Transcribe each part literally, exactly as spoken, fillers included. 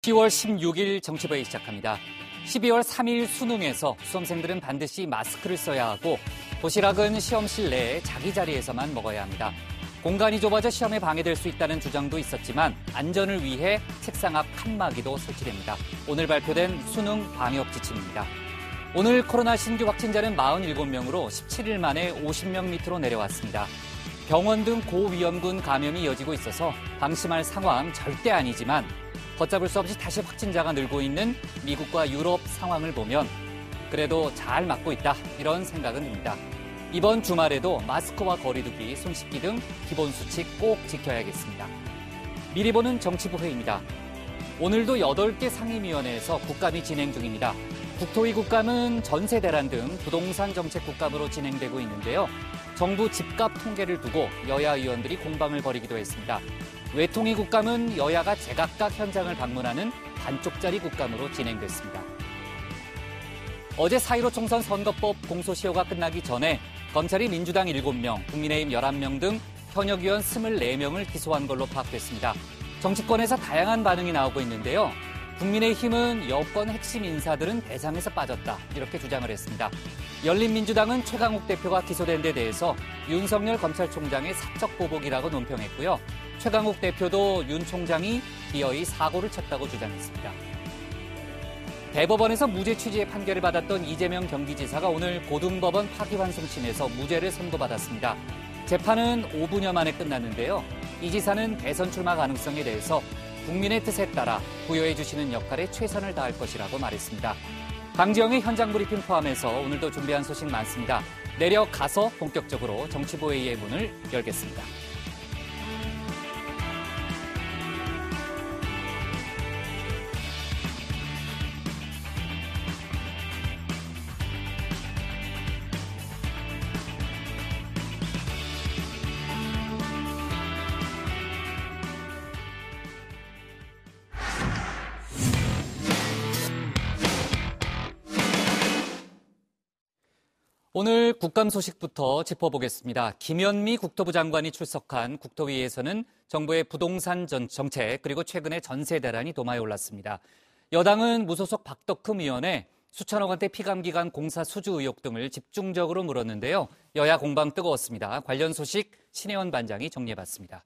시월 십육일 정치부회 시작합니다. 십이월 삼일 수능에서 수험생들은 반드시 마스크를 써야 하고 도시락은 시험실 내에 자기 자리에서만 먹어야 합니다. 공간이 좁아져 시험에 방해될 수 있다는 주장도 있었지만 안전을 위해 책상 앞 칸막이도 설치됩니다. 오늘 발표된 수능 방역 지침입니다. 오늘 코로나 신규 확진자는 사십칠 명으로 십칠일 만에 오십 명 밑으로 내려왔습니다. 병원 등 고위험군 감염이 이어지고 있어서 방심할 상황 절대 아니지만 걷잡을 수 없이 다시 확진자가 늘고 있는 미국과 유럽 상황을 보면 그래도 잘 막고 있다 이런 생각은 듭니다. 이번 주말에도 마스크와 거리 두기, 손 씻기 등 기본 수칙 꼭 지켜야겠습니다. 미리 보는 정치부 회의입니다. 오늘도 여덟 개 상임위원회에서 국감이 진행 중입니다. 국토위 국감은 전세 대란 등 부동산 정책 국감으로 진행되고 있는데요. 정부 집값 통계를 두고 여야 의원들이 공방을 벌이기도 했습니다. 외통위 국감은 여야가 제각각 현장을 방문하는 반쪽짜리 국감으로 진행됐습니다. 어제 사 일오 총선 선거법 공소시효가 끝나기 전에 검찰이 민주당 일곱 명, 국민의힘 열한 명 등 현역 의원 이십사 명을 기소한 걸로 파악됐습니다. 정치권에서 다양한 반응이 나오고 있는데요. 국민의힘은 여권 핵심 인사들은 대상에서 빠졌다 이렇게 주장을 했습니다. 열린민주당은 최강욱 대표가 기소된 데 대해서 윤석열 검찰총장의 사적 보복이라고 논평했고요. 최강욱 대표도 윤 총장이 기어이 사고를 쳤다고 주장했습니다. 대법원에서 무죄 취지의 판결을 받았던 이재명 경기지사가 오늘 고등법원 파기환송심에서 무죄를 선고받았습니다. 재판은 오 분여 만에 끝났는데요. 이 지사는 대선 출마 가능성에 대해서 국민의 뜻에 따라 부여해 주시는 역할에 최선을 다할 것이라고 말했습니다. 강지영의 현장 브리핑 포함해서 오늘도 준비한 소식 많습니다. 내려가서 본격적으로 정치부회의의 문을 열겠습니다. 오늘 국감 소식부터 짚어보겠습니다. 김현미 국토부 장관이 출석한 국토위에서는 정부의 부동산 정책 그리고 최근의 전세 대란이 도마에 올랐습니다. 여당은 무소속 박덕흠 의원의 수천억 원대 피감기관 공사 수주 의혹 등을 집중적으로 물었는데요. 여야 공방 뜨거웠습니다. 관련 소식 신혜원 반장이 정리해봤습니다.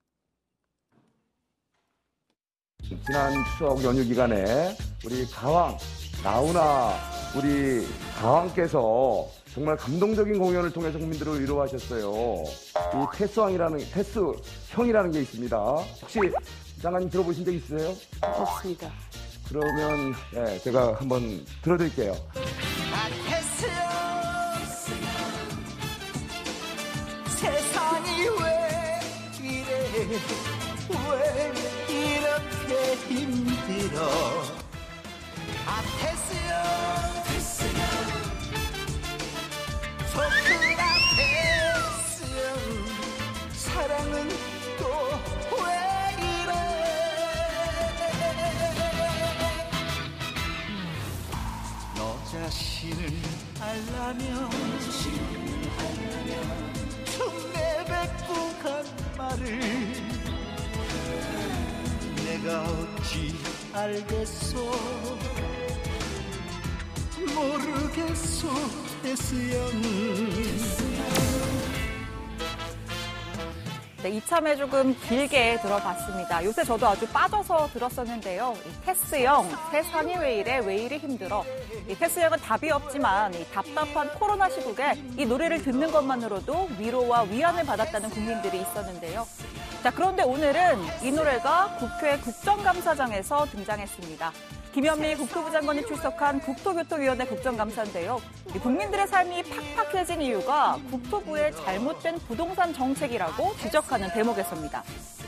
지난 추석 연휴 기간에 우리 가왕, 나훈아 우리 가왕께서 정말 감동적인 공연을 통해서 국민들을 위로하셨어요. 이 테스왕이라는, 테스형이라는 게 있습니다. 혹시 장관님 들어보신 적 있으세요? 없습니다. 그러면 예, 제가 한번 들어드릴게요. 세상이 왜 이래 왜 이렇게 힘들어 아 테스형 테스형 소프라 테스형 사랑은 또 왜 이래 너 자신을 알라면 흉내뱉고 간 말을 내가 어찌 알겠소 모르겠소 테스형. 네, 이참에 조금 길게 들어봤습니다. 요새 저도 아주 빠져서 들었었는데요. 이 테스형, 세상이 왜 이래, 왜 이리 힘들어. 이 테스형은 답이 없지만 이 답답한 코로나 시국에 이 노래를 듣는 것만으로도 위로와 위안을 받았다는 국민들이 있었는데요. 자, 그런데 오늘은 이 노래가 국회 국정감사장에서 등장했습니다. 김현미 국토부 장관이 출석한 국토교통위원회 국정감사인데요. 국민들의 삶이 팍팍해진 이유가 국토부의 잘못된 부동산 정책이라고 지적하는 대목에서입니다.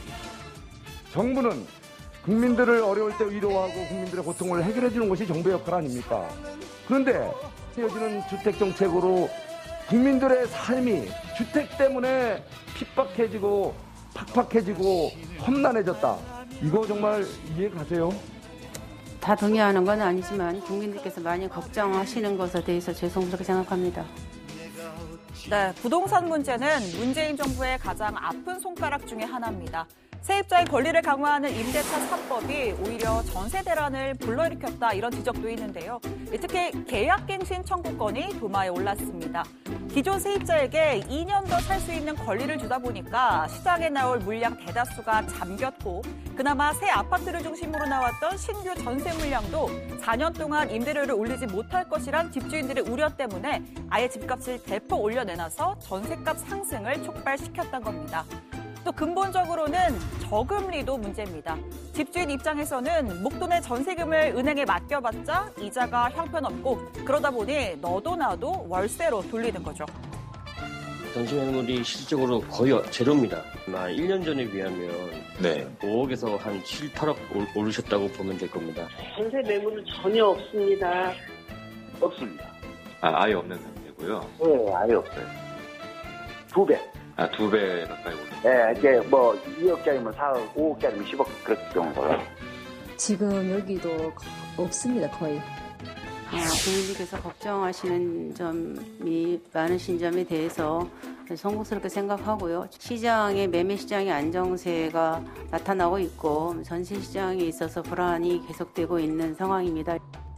정부는 국민들을 어려울 때 위로하고 국민들의 고통을 해결해 주는 것이 정부의 역할 아닙니까? 그런데 헤어지는 주택 정책으로 국민들의 삶이 주택 때문에 핍박해지고 팍팍해지고 험난해졌다. 이거 정말 이해 가세요? 다 동의하는 건 아니지만 국민들께서 많이 걱정하시는 것에 대해서 죄송스럽게 생각합니다. 네, 부동산 문제는 문재인 정부의 가장 아픈 손가락 중에 하나입니다. 세입자의 권리를 강화하는 임대차 삼 법이 오히려 전세 대란을 불러일으켰다 이런 지적도 있는데요. 특히 계약갱신 청구권이 도마에 올랐습니다. 기존 세입자에게 이 년 더 살 수 있는 권리를 주다 보니까 시장에 나올 물량 대다수가 잠겼고 그나마 새 아파트를 중심으로 나왔던 신규 전세 물량도 사 년 동안 임대료를 올리지 못할 것이란 집주인들의 우려 때문에 아예 집값을 대폭 올려내놔서 전세값 상승을 촉발시켰던 겁니다. 또 근본적으로는 저금리도 문제입니다. 집주인 입장에서는 목돈의 전세금을 은행에 맡겨봤자 이자가 형편없고 그러다 보니 너도 나도 월세로 돌리는 거죠. 전세 매물이 실질적으로 거의 제로입니다. 일 년 전에 비하면 네. 오억에서 한 칠, 팔억 오르셨다고 보면 될 겁니다. 전세 매물은 전혀 없습니다. 없습니다. 아, 아예 없는 상태고요? 네, 아예 없어요. 두 배. 아, 두 배 가까이 오르 네, 이제 뭐 이억짜리면 사억, 오억짜리면 십억 그렇게 정도로. 지금 여기도 없습니다, 거의. 어, 국민들께서 걱정하시는 점이 많으신 점에 대해서 송구스럽게 생각하고요. 시장의 매매 시장의 안정세가 나타나고 있고 전세 시장에 있어서 불안이 계속되고 있는 상황입니다.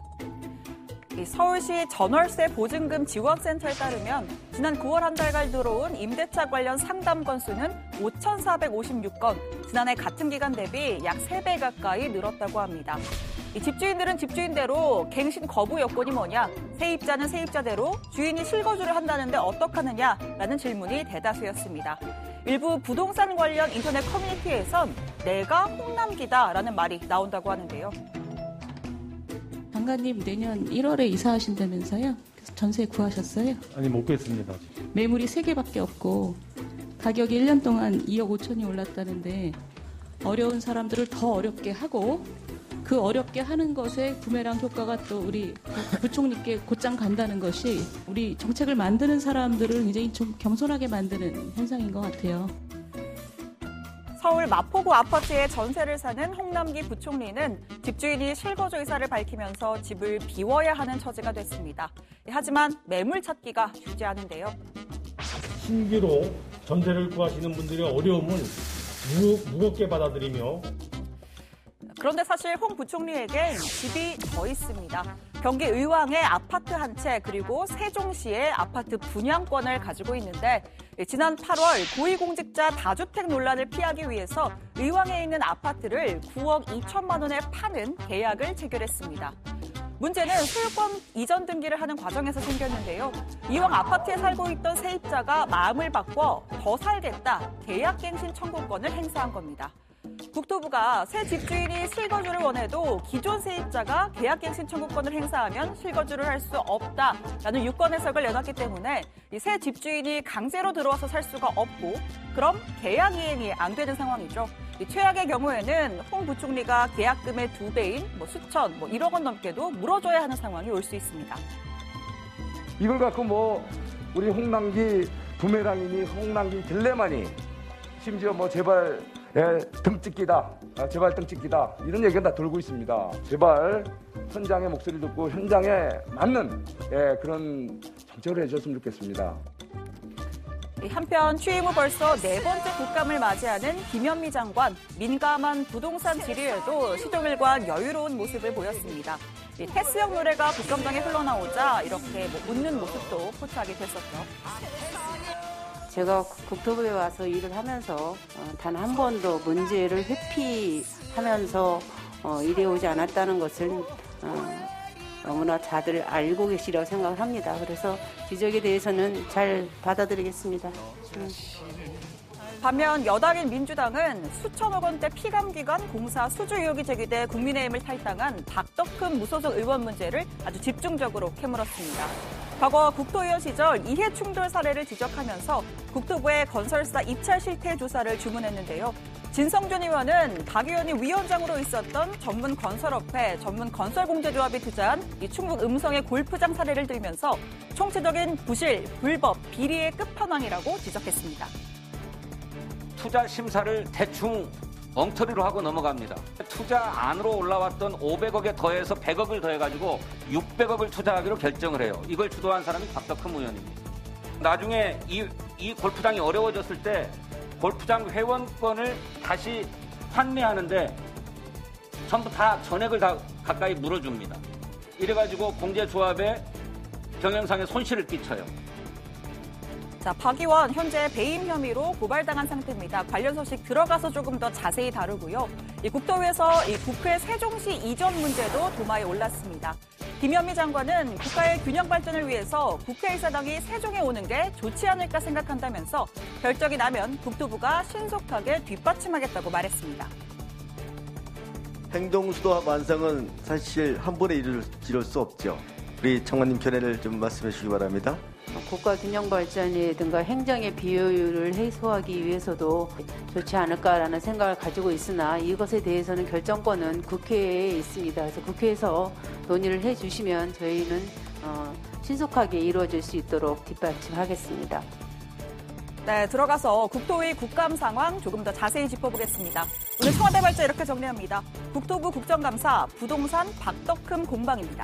서울시 전월세 보증금 지원센터에 따르면 지난 구월 한 달간 들어온 임대차 관련 상담 건수는 오천사백오십육 건, 지난해 같은 기간 대비 약 세 배 가까이 늘었다고 합니다. 이 집주인들은 집주인대로 갱신 거부 여건이 뭐냐, 세입자는 세입자대로 주인이 실거주를 한다는데 어떡하느냐라는 질문이 대다수였습니다. 일부 부동산 관련 인터넷 커뮤니티에선 내가 홍남기다라는 말이 나온다고 하는데요. 장관님 내년 일월에 이사하신다면서요? 그래서 전세 구하셨어요? 아니 못 구했습니다. 매물이 세 개밖에 없고 가격이 일 년 동안 이억 오천이 올랐다는데 어려운 사람들을 더 어렵게 하고 그 어렵게 하는 것에 부메랑 효과가 또 우리 부총리께 곧장 간다는 것이 우리 정책을 만드는 사람들을 굉장히 좀 겸손하게 만드는 현상인 것 같아요. 서울 마포구 아파트에 전세를 사는 홍남기 부총리는 집주인이 실거주 의사를 밝히면서 집을 비워야 하는 처지가 됐습니다. 하지만 매물 찾기가 쉽지 않은데요. 신규로 전세를 구하시는 분들의 어려움을 무, 무겁게 받아들이며 그런데 사실 홍 부총리에겐 집이 더 있습니다. 경기 의왕의 아파트 한 채 그리고 세종시의 아파트 분양권을 가지고 있는데 지난 팔월 고위공직자 다주택 논란을 피하기 위해서 의왕에 있는 아파트를 구억 이천만 원에 파는 계약을 체결했습니다. 문제는 소유권 이전 등기를 하는 과정에서 생겼는데요. 이왕 아파트에 살고 있던 세입자가 마음을 바꿔 더 살겠다, 계약갱신 청구권을 행사한 겁니다. 국토부가 새 집주인이 실거주를 원해도 기존 세입자가 계약갱신 청구권을 행사하면 실거주를 할 수 없다라는 유권 해석을 내놨기 때문에 새 집주인이 강제로 들어와서 살 수가 없고 그럼 계약 이행이 안 되는 상황이죠. 최악의 경우에는 홍 부총리가 계약금의 두 배인 뭐 수천, 뭐 일억 원 넘게도 물어줘야 하는 상황이 올 수 있습니다. 이걸 갖고 뭐 우리 홍남기 부메랑이니 홍남기 딜레마니 심지어 뭐 제발 예, 등 찍기다, 아, 제발 등 찍기다 이런 얘기가 다 돌고 있습니다. 제발 현장의 목소리를 듣고 현장에 맞는 예, 그런 정책을 해줬으면 좋겠습니다. 한편 취임 후 벌써 네 번째 국감을 맞이하는 김현미 장관, 민감한 부동산 질의에도 시종일관 여유로운 모습을 보였습니다. 테스형 노래가 국감장에 흘러나오자 이렇게 뭐 웃는 모습도 포착이 됐었죠. 제가 국토부에 와서 일을 하면서 단 한 번도 문제를 회피하면서 일해오지 않았다는 것을 너무나 다들 알고 계시리라고 생각을 합니다. 그래서 지적에 대해서는 잘 받아들이겠습니다. 음. 반면 여당인 민주당은 수천억 원대 피감기관 공사 수주 의혹이 제기돼 국민의힘을 탈당한 박덕흠 무소속 의원 문제를 아주 집중적으로 캐물었습니다. 과거 국토의원 시절 이해충돌 사례를 지적하면서 국토부의 건설사 입찰 실태 조사를 주문했는데요. 진성준 의원은 박 의원이 위원장으로 있었던 전문 건설업회, 전문 건설공제조합이 투자한 이 충북 음성의 골프장 사례를 들면서 총체적인 부실, 불법, 비리의 끝판왕이라고 지적했습니다. 투자 심사를 대충 엉터리로 하고 넘어갑니다. 투자 안으로 올라왔던 오백억에 더해서 백억을 더해가지고 육백억을 투자하기로 결정을 해요. 이걸 주도한 사람이 박덕흠 의원입니다. 나중에 이, 이 골프장이 어려워졌을 때 골프장 회원권을 다시 환매하는데 전부 다 전액을 다 가까이 물어줍니다. 이래가지고 공제조합에 경영상에 손실을 끼쳐요. 자, 박 의원 현재 배임 혐의로 고발당한 상태입니다. 관련 소식 들어가서 조금 더 자세히 다루고요. 이 국토위에서 이 국회 세종시 이전 문제도 도마에 올랐습니다. 김현미 장관은 국가의 균형 발전을 위해서 국회의사당이 세종에 오는 게 좋지 않을까 생각한다면서 결정이 나면 국토부가 신속하게 뒷받침하겠다고 말했습니다. 행동수도 완성은 사실 한 번에 이룰, 이룰 수 없죠. 우리 장관님 견해를 좀 말씀해 주시기 바랍니다. 국가 균형 발전이든가 행정의 비효율을 해소하기 위해서도 좋지 않을까라는 생각을 가지고 있으나 이것에 대해서는 결정권은 국회에 있습니다. 그래서 국회에서 논의를 해주시면 저희는 어, 신속하게 이루어질 수 있도록 뒷받침하겠습니다. 네, 들어가서 국토위 국감 상황 조금 더 자세히 짚어보겠습니다. 오늘 청와대 발제 이렇게 정리합니다. 국토부 국정감사 부동산 박덕흠 공방입니다.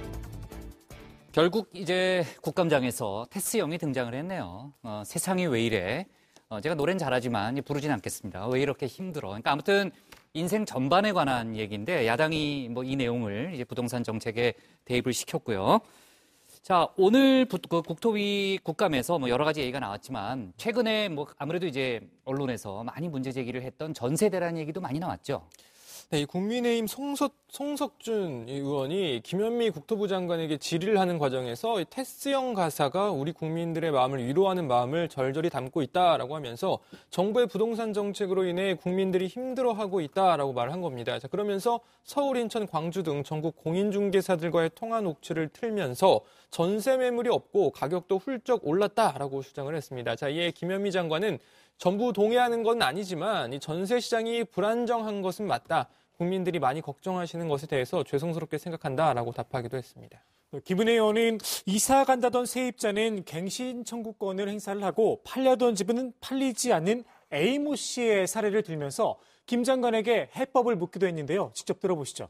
결국 이제 국감장에서 테스형이 등장을 했네요. 어, 세상이 왜 이래? 어, 제가 노래는 잘하지만 부르진 않겠습니다. 왜 이렇게 힘들어? 그러니까 아무튼 인생 전반에 관한 얘기인데 야당이 뭐 이 내용을 이제 부동산 정책에 대입을 시켰고요. 자, 오늘 부, 그 국토위 국감에서 뭐 여러 가지 얘기가 나왔지만 최근에 뭐 아무래도 이제 언론에서 많이 문제 제기를 했던 전세대란 얘기도 많이 나왔죠. 네, 이 국민의힘 송석, 송석준 의원이 김현미 국토부 장관에게 질의를 하는 과정에서 이 테스형 가사가 우리 국민들의 마음을 위로하는 마음을 절절히 담고 있다라고 하면서 정부의 부동산 정책으로 인해 국민들이 힘들어하고 있다라고 말을 한 겁니다. 자, 그러면서 서울, 인천, 광주 등 전국 공인중개사들과의 통화 녹취를 틀면서 전세 매물이 없고 가격도 훌쩍 올랐다라고 주장을 했습니다. 자, 이에 김현미 장관은 전부 동의하는 건 아니지만 이 전세 시장이 불안정한 것은 맞다. 국민들이 많이 걱정하시는 것에 대해서 죄송스럽게 생각한다라고 답하기도 했습니다. 김은혜 의원은 이사 간다던 세입자는 갱신 청구권을 행사를 하고 팔려던 집은 팔리지 않는 A모 씨의 사례를 들면서 김 장관에게 해법을 묻기도 했는데요. 직접 들어보시죠.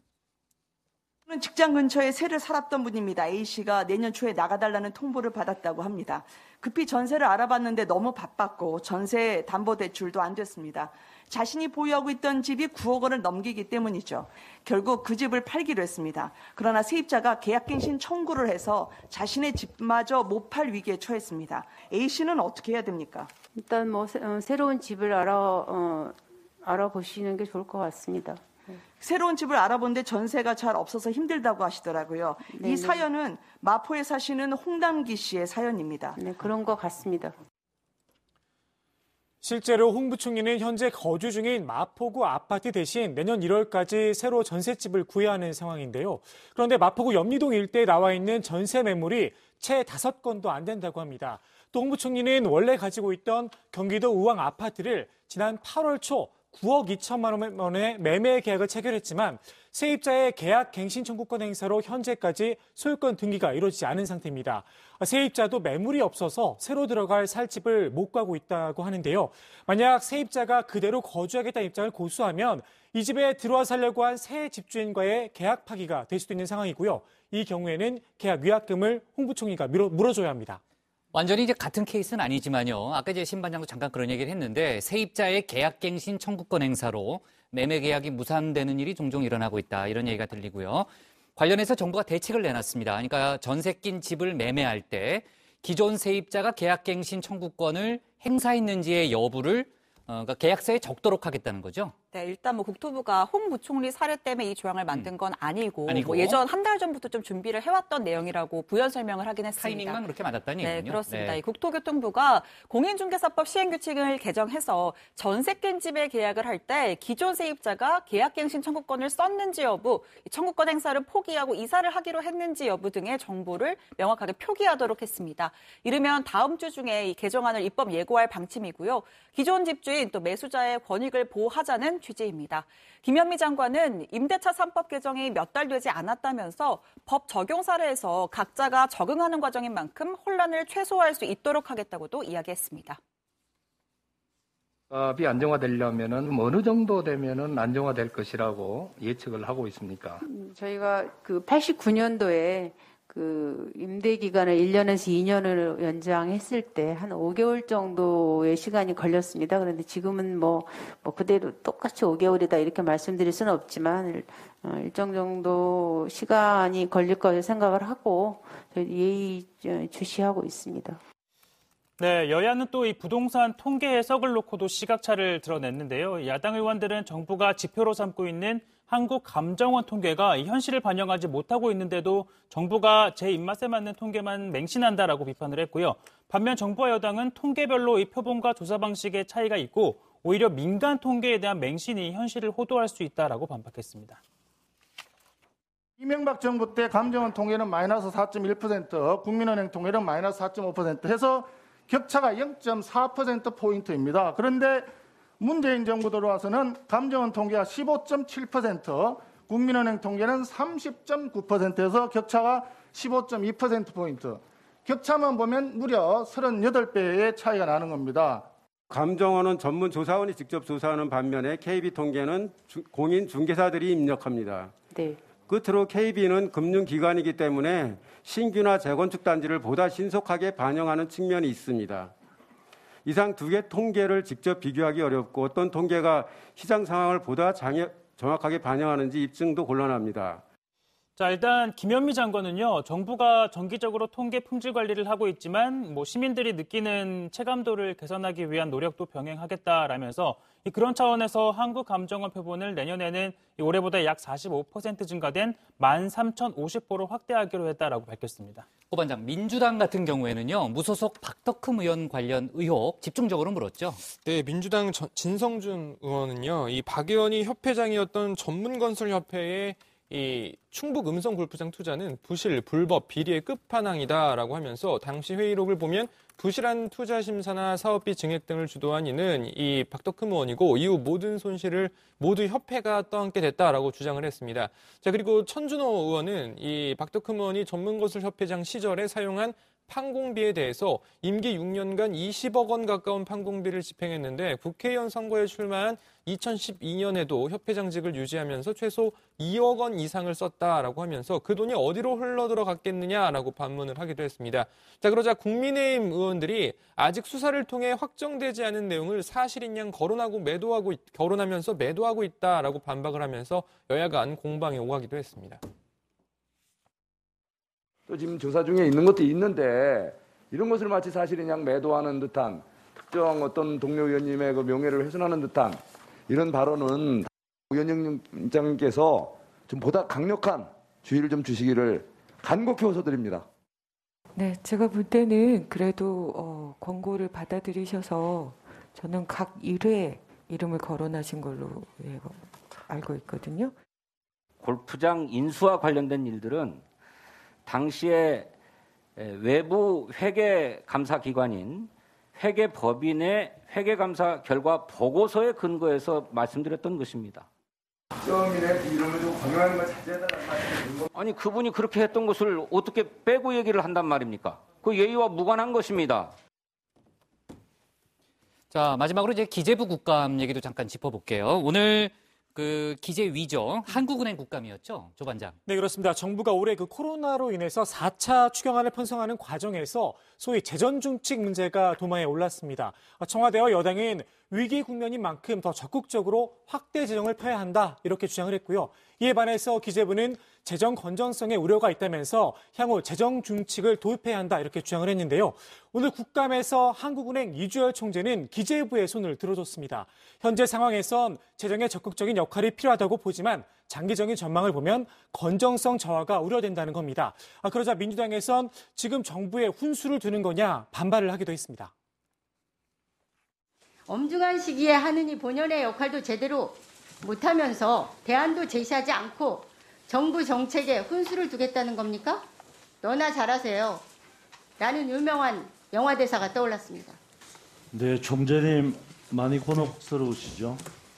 직장 근처에 새를 살았던 분입니다. A씨가 내년 초에 나가달라는 통보를 받았다고 합니다. 급히 전세를 알아봤는데 너무 바빴고 전세 담보대출도 안 됐습니다. 자신이 보유하고 있던 집이 구억 원을 넘기기 때문이죠. 결국 그 집을 팔기로 했습니다. 그러나 세입자가 계약갱신 청구를 해서 자신의 집마저 못 팔 위기에 처했습니다. A씨는 어떻게 해야 됩니까? 일단 뭐 새, 어, 새로운 집을 알아, 어, 알아보시는 게 좋을 것 같습니다. 새로운 집을 알아본데 전세가 잘 없어서 힘들다고 하시더라고요. 네네. 이 사연은 마포에 사시는 홍담기 씨의 사연입니다. 네, 그런 것 같습니다. 실제로 홍 부총리는 현재 거주 중인 마포구 아파트 대신 내년 일월까지 새로 전셋집을 구해야 하는 상황인데요. 그런데 마포구 연미동 일대에 나와 있는 전세 매물이 채 다섯 건도 안 된다고 합니다. 또 홍 부총리는 원래 가지고 있던 경기도 우왕 아파트를 지난 팔월 초 구억 이천만 원의 매매 계약을 체결했지만 세입자의 계약 갱신 청구권 행사로 현재까지 소유권 등기가 이루어지지 않은 상태입니다. 세입자도 매물이 없어서 새로 들어갈 살 집을 못 구하고 있다고 하는데요. 만약 세입자가 그대로 거주하겠다는 입장을 고수하면 이 집에 들어와 살려고 한 새 집주인과의 계약 파기가 될 수도 있는 상황이고요. 이 경우에는 계약 위약금을 홍 부총리가 물어줘야 합니다. 완전히 이제 같은 케이스는 아니지만요. 아까 이제 신 반장도 잠깐 그런 얘기를 했는데 세입자의 계약갱신 청구권 행사로 매매 계약이 무산되는 일이 종종 일어나고 있다. 이런 얘기가 들리고요. 관련해서 정부가 대책을 내놨습니다. 그러니까 전세 낀 집을 매매할 때 기존 세입자가 계약갱신 청구권을 행사했는지의 여부를 어, 그러니까 계약서에 적도록 하겠다는 거죠. 네, 일단 뭐 국토부가 홍 부총리 사례 때문에 이 조항을 만든 건 아니고, 아니고. 뭐 예전 한 달 전부터 좀 준비를 해왔던 내용이라고 부연 설명을 하긴 했습니다. 타이밍만 그렇게 맞았다는 네, 얘기군요. 그렇습니다. 네. 이 국토교통부가 공인중개사법 시행규칙을 개정해서 전세 낀 집의 계약을 할 때 기존 세입자가 계약갱신 청구권을 썼는지 여부, 청구권 행사를 포기하고 이사를 하기로 했는지 여부 등의 정보를 명확하게 표기하도록 했습니다. 이르면 다음 주 중에 이 개정안을 입법 예고할 방침이고요. 기존 집주인 또 매수자의 권익을 보호하자는 취지입니다. 김현미 장관은 임대차 삼 법 개정이 몇 달 되지 않았다면서 법 적용 사례에서 각자가 적응하는 과정인 만큼 혼란을 최소화할 수 있도록 하겠다고도 이야기했습니다. 법이 안정화되려면은 어느 정도 되면은 안정화될 것이라고 예측을 하고 있습니까? 저희가 그 팔십구 년도에 그 임대 기간을 일 년에서 이 년으로 연장했을 때 한 오 개월 정도의 시간이 걸렸습니다. 그런데 지금은 뭐, 뭐 그대로 똑같이 오 개월이다 이렇게 말씀드릴 수는 없지만 일정 정도 시간이 걸릴 거라 생각을 하고 예의 주시하고 있습니다. 네, 여야는 또 이 부동산 통계 해석을 놓고도 시각차를 드러냈는데요. 야당 의원들은 정부가 지표로 삼고 있는 한국감정원 통계가 이 현실을 반영하지 못하고 있는데도 정부가 제 입맛에 맞는 통계만 맹신한다라고 비판을 했고요. 반면 정부와 여당은 통계별로 이 표본과 조사 방식의 차이가 있고 오히려 민간 통계에 대한 맹신이 현실을 호도할 수 있다라고 반박했습니다. 이명박 정부 때 감정원 통계는 마이너스 사 점 일 퍼센트, 국민은행 통계는 마이너스 사 점 오 퍼센트 해서 격차가 영 점 사 퍼센트포인트입니다. 그런데 문재인 정부 들어와서는 감정원 통계가 십오 점 칠 퍼센트, 국민은행 통계는 삼십 점 구 퍼센트에서 격차가 십오 점 이 퍼센트포인트. 격차만 보면 무려 삼십팔 배의 차이가 나는 겁니다. 감정원은 전문 조사원이 직접 조사하는 반면에 케이비 통계는 주, 공인 중개사들이 입력합니다. 네. 끝으로 케이비는 금융기관이기 때문에 신규나 재건축 단지를 보다 신속하게 반영하는 측면이 있습니다. 이상 두 개 통계를 직접 비교하기 어렵고 어떤 통계가 시장 상황을 보다 장애, 정확하게 반영하는지 입증도 곤란합니다. 자, 일단 김현미 장관은요, 정부가 정기적으로 통계 품질 관리를 하고 있지만 뭐 시민들이 느끼는 체감도를 개선하기 위한 노력도 병행하겠다라면서 그런 차원에서 한국감정원 표본을 내년에는 올해보다 약 사십오 퍼센트 증가된 만 삼천오십 호로 확대하기로 했다라고 밝혔습니다. 고 반장, 민주당 같은 경우에는요, 무소속 박덕흠 의원 관련 의혹 집중적으로 물었죠. 네, 민주당 진성준 의원은요, 이 박 의원이 협회장이었던 전문건설협회의 이 충북 음성 골프장 투자는 부실, 불법, 비리의 끝판왕이다라고 하면서 당시 회의록을 보면 부실한 투자 심사나 사업비 증액 등을 주도한 이는 이 박덕흠 의원이고 이후 모든 손실을 모두 협회가 떠안게 됐다라고 주장을 했습니다. 자, 그리고 천준호 의원은 이 박덕흠 의원이 전문건설협회장 시절에 사용한 판공비에 대해서 임기 육 년간 이십억 원 가까운 판공비를 집행했는데 국회의원 선거에 출마한 이천십이 년에도 협회장직을 유지하면서 최소 이억 원 이상을 썼다라고 하면서 그 돈이 어디로 흘러들어갔겠느냐라고 반문을 하기도 했습니다. 자, 그러자 국민의힘 의원들이 아직 수사를 통해 확정되지 않은 내용을 사실인 양 거론하고 매도하고 거론하면서 매도하고 있다라고 반박을 하면서 여야 간 공방이 오가기도 했습니다. 또 지금 조사 중에 있는 것도 있는데 이런 것을 마치 사실인 양 매도하는 듯한 특정 어떤 동료 의원님의 그 명예를 훼손하는 듯한 이런 발언은 위원장님께서 좀 보다 강력한 주의를 좀 주시기를 간곡히 호소드립니다. 네, 제가 볼 때는 그래도 어, 권고를 받아들이셔서 저는 각 일회 이름을 거론하신 걸로 예, 알고 있거든요. 골프장 인수와 관련된 일들은 당시에 외부 회계감사기관인 회계법인의 회계감사 결과 보고서에 근거해서 말씀드렸던 것입니다. 특정인의 이름을 좀 강요하는 걸 자제해달라는 말씀이 아니, 그분이 그렇게 했던 것을 어떻게 빼고 얘기를 한단 말입니까? 그 예의와 무관한 것입니다. 자, 마지막으로 이제 기재부 국감 얘기도 잠깐 짚어볼게요. 오늘 그 기재 위죠. 한국은행 국감이었죠, 조 반장. 네, 그렇습니다. 정부가 올해 그 코로나로 인해서 사 차 추경안을 편성하는 과정에서 소위 재정 중칙 문제가 도마에 올랐습니다. 청와대와 여당은 위기 국면인 만큼 더 적극적으로 확대 재정을 펴야 한다 이렇게 주장을 했고요. 이에 반해서 기재부는 재정 건전성에 우려가 있다면서 향후 재정 중칙을 도입해야 한다 이렇게 주장을 했는데요. 오늘 국감에서 한국은행 이주열 총재는 기재부의 손을 들어줬습니다. 현재 상황에선 재정에 적극적인 역할이 필요하다고 보지만 장기적인 전망을 보면 건전성 저하가 우려된다는 겁니다. 아, 그러자 민주당에선 지금 정부에 훈수를 두는 거냐 반발을 하기도 했습니다. 엄중한 시기에 하느니 본연의 역할도 제대로 못하면서 대안도 제시하지 않고 정부 정책에 훈수를 두겠다는 겁니까? 너나 잘하세요. 라는 유명한 영화 대사가 떠올랐습니다. 네, 총재님 많이 곤혹스러우시죠?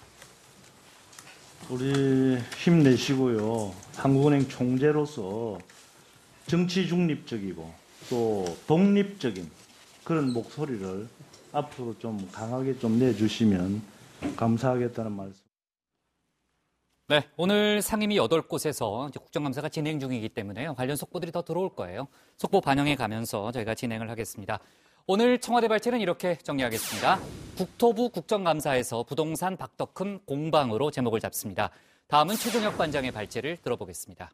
우리 힘내시고요. 한국은행 총재로서 정치 중립적이고 또 독립적인 그런 목소리를 앞으로 좀 강하게 좀 내주시면 감사하겠다는 말씀. 네, 오늘 상임위 여덟 곳에서 이제 국정감사가 진행 중이기 때문에요. 관련 속보들이 더 들어올 거예요. 속보 반영해 가면서 저희가 진행을 하겠습니다. 오늘 청와대 발제는 이렇게 정리하겠습니다. 국토부 국정감사에서 부동산 박덕흠 공방으로 제목을 잡습니다. 다음은 최종혁 관장의 발제를 들어보겠습니다.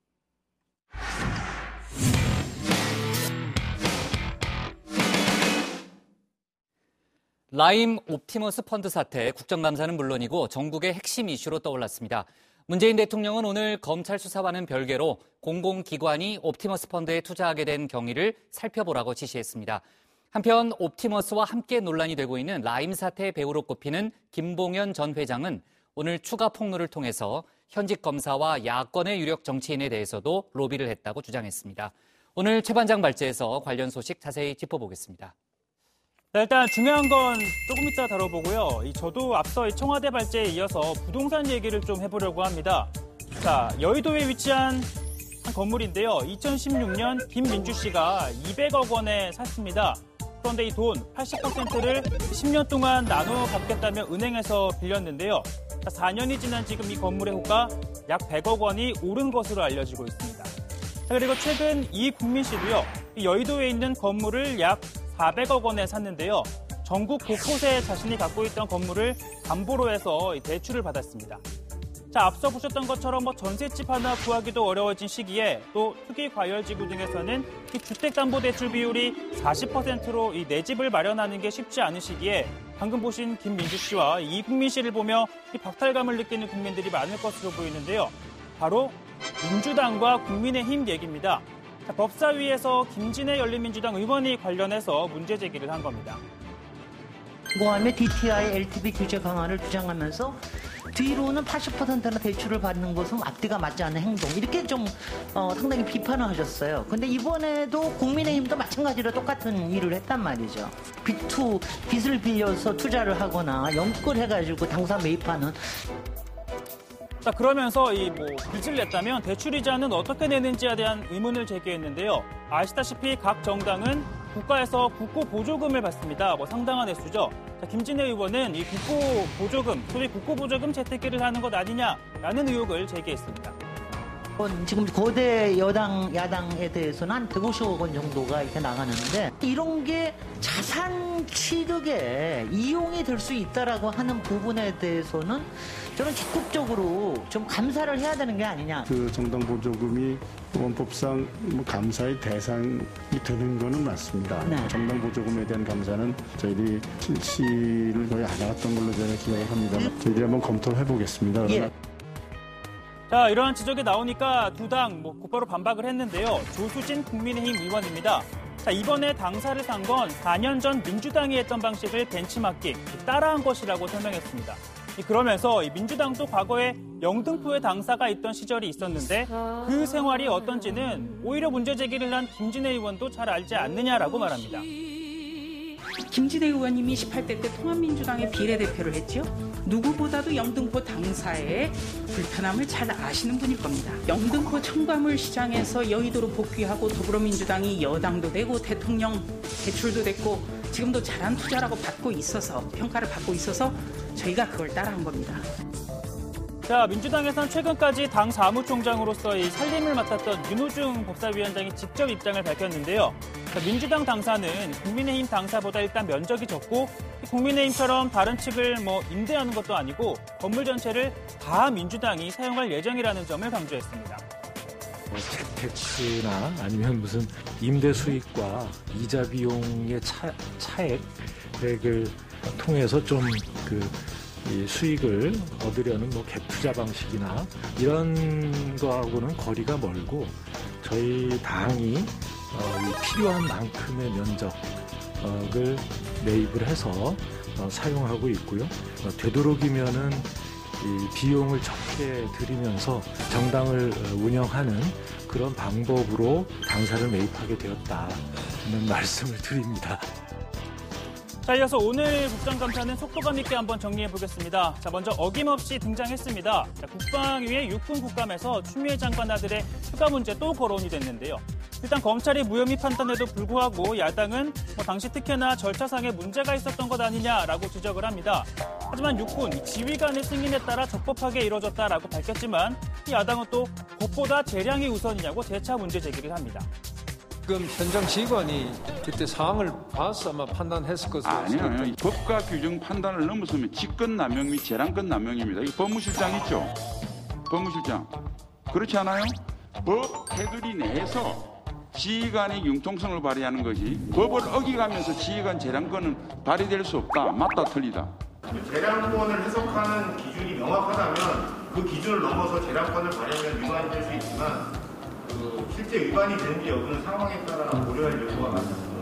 라임 옵티머스 펀드 사태, 국정감사는 물론이고 전국의 핵심 이슈로 떠올랐습니다. 문재인 대통령은 오늘 검찰 수사와는 별개로 공공기관이 옵티머스 펀드에 투자하게 된 경위를 살펴보라고 지시했습니다. 한편 옵티머스와 함께 논란이 되고 있는 라임 사태의 배우로 꼽히는 김봉현 전 회장은 오늘 추가 폭로를 통해서 현직 검사와 야권의 유력 정치인에 대해서도 로비를 했다고 주장했습니다. 오늘 최 반장 발제에서 관련 소식 자세히 짚어보겠습니다. 네, 일단 중요한 건 조금 이따 다뤄보고요. 이 저도 앞서 이 청와대 발제에 이어서 부동산 얘기를 좀 해보려고 합니다. 자, 여의도에 위치한 한 건물인데요. 이천십육 년 김민주 씨가 이백억 원에 샀습니다. 그런데 이 돈 팔십 퍼센트를 십 년 동안 나눠 갚겠다며 은행에서 빌렸는데요. 자, 사 년이 지난 지금 이 건물의 호가 약 백억 원이 오른 것으로 알려지고 있습니다. 자, 그리고 최근 이국민 씨도요. 이 여의도에 있는 건물을 약 사백억 원에 샀는데요. 전국 곳곳에 자신이 갖고 있던 건물을 담보로 해서 대출을 받았습니다. 자, 앞서 보셨던 것처럼 뭐 전셋집 하나 구하기도 어려워진 시기에 또 투기 과열지구 등에서는 이 주택담보대출 비율이 사십 퍼센트로 이 내 집을 마련하는 게 쉽지 않은 시기에 방금 보신 김민주 씨와 이국민 씨를 보며 이 박탈감을 느끼는 국민들이 많을 것으로 보이는데요. 바로 민주당과 국민의힘 얘기입니다. 자, 법사위에서 김진애 열린민주당 의원이 관련해서 문제 제기를 한 겁니다. 공감의 디티아이, 엘티브이 규제 강화를 주장하면서 뒤로는 팔십 퍼센트나 대출을 받는 것은 앞뒤가 맞지 않는 행동, 이렇게 좀 어, 상당히 비판을 하셨어요. 근데 이번에도 국민의힘도 마찬가지로 똑같은 일을 했단 말이죠. 빚투, 빚을 빌려서 투자를 하거나 연끌해가지고 당사 매입하는. 자, 그러면서 이 뭐 빚을 냈다면 대출이자는 어떻게 내는지에 대한 의문을 제기했는데요. 아시다시피 각 정당은 국가에서 국고 보조금을 받습니다. 뭐 상당한 액수죠. 자, 김진애 의원은 이 국고 보조금, 소위 국고 보조금 재테크를 하는 것 아니냐라는 의혹을 제기했습니다. 지금 거대 여당, 야당에 대해서는 한 백오십억 원 정도가 이렇게 나가는데 이런 게 자산 취득에 이용이 될 수 있다라고 하는 부분에 대해서는 저는 적극적으로 좀 감사를 해야 되는 게 아니냐. 그 정당 보조금이 원법상 뭐 감사의 대상이 되는 거는 맞습니다. 네. 정당 보조금에 대한 감사는 저희들이 실시를 거의 안 해왔던 걸로 제가 기억을 합니다. 음. 저희들이 한번 검토를 해보겠습니다. 예. 자, 이러한 지적이 나오니까 두 당 뭐 곧바로 반박을 했는데요. 조수진 국민의힘 의원입니다. 자, 이번에 당사를 산 건 사 년 전 민주당이 했던 방식을 벤치마킹, 따라한 것이라고 설명했습니다. 그러면서 민주당도 과거에 영등포에 당사가 있던 시절이 있었는데 그 생활이 어떤지는 오히려 문제 제기를 한 김진애 의원도 잘 알지 않느냐라고 말합니다. 김진애 의원님이 십팔 대 때 통합민주당의 비례대표를 했죠. 누구보다도 영등포 당사의 불편함을 잘 아시는 분일 겁니다. 영등포 청과물 시장에서 여의도로 복귀하고 더불어민주당이 여당도 되고 대통령 대출도 됐고 지금도 잘한 투자라고 받고 있어서 평가를 받고 있어서 저희가 그걸 따라한 겁니다. 자, 민주당에선 최근까지 당 사무총장으로서 이 살림을 맡았던 윤호중 법사위원장이 직접 입장을 밝혔는데요. 자, 민주당 당사는 국민의힘 당사보다 일단 면적이 적고 국민의힘처럼 다른 측을 뭐 임대하는 것도 아니고 건물 전체를 다 민주당이 사용할 예정이라는 점을 강조했습니다. 뭐 채택수나 아니면 무슨 임대 수익과 이자 비용의 차, 차액을 통해서 좀 그 이 수익을 얻으려는 뭐 갭 투자 방식이나 이런 거하고는 거리가 멀고 저희 당이 어, 이 필요한 만큼의 면적을 매입을 해서 어, 사용하고 있고요. 어, 되도록이면은 이 비용을 적게 들이면서 정당을 운영하는 그런 방법으로 당사를 매입하게 되었다는 말씀을 드립니다. 자, 이어서 오늘 국정감사는 속도감 있게 한번 정리해보겠습니다. 자, 먼저 어김없이 등장했습니다. 자, 국방위의 육군 국감에서 추미애 장관 아들의 휴가 문제 또 거론이 됐는데요. 일단 검찰이 무혐의 판단에도 불구하고 야당은 뭐 당시 특혜나 절차상의 문제가 있었던 것 아니냐라고 지적을 합니다. 하지만 육군 지휘관의 승인에 따라 적법하게 이뤄졌다라고 밝혔지만 이 야당은 또 법보다 재량이 우선이냐고 재차 문제 제기를 합니다. 지금 현장 지휘관이 그때 상황을 봐서 아마 판단했을 것으로 아니요. 법과 규정 판단을 넘어서면 직권남용 및 재량권 남용입니다. 이 법무실장 있죠? 법무실장. 그렇지 않아요? 법 테두리 내에서 지휘관의 융통성을 발휘하는 것이 법을 어기가면서 지휘관 재량권은 발휘될 수 없다. 맞다 틀리다. 재량권을 해석하는 기준이 명확하다면 그 기준을 넘어서 재량권을 발휘하면 위반이 될 수 있지만 그 실제 위반이 되는지 여부는 상황에 따라 고려할 요소가 많습니다.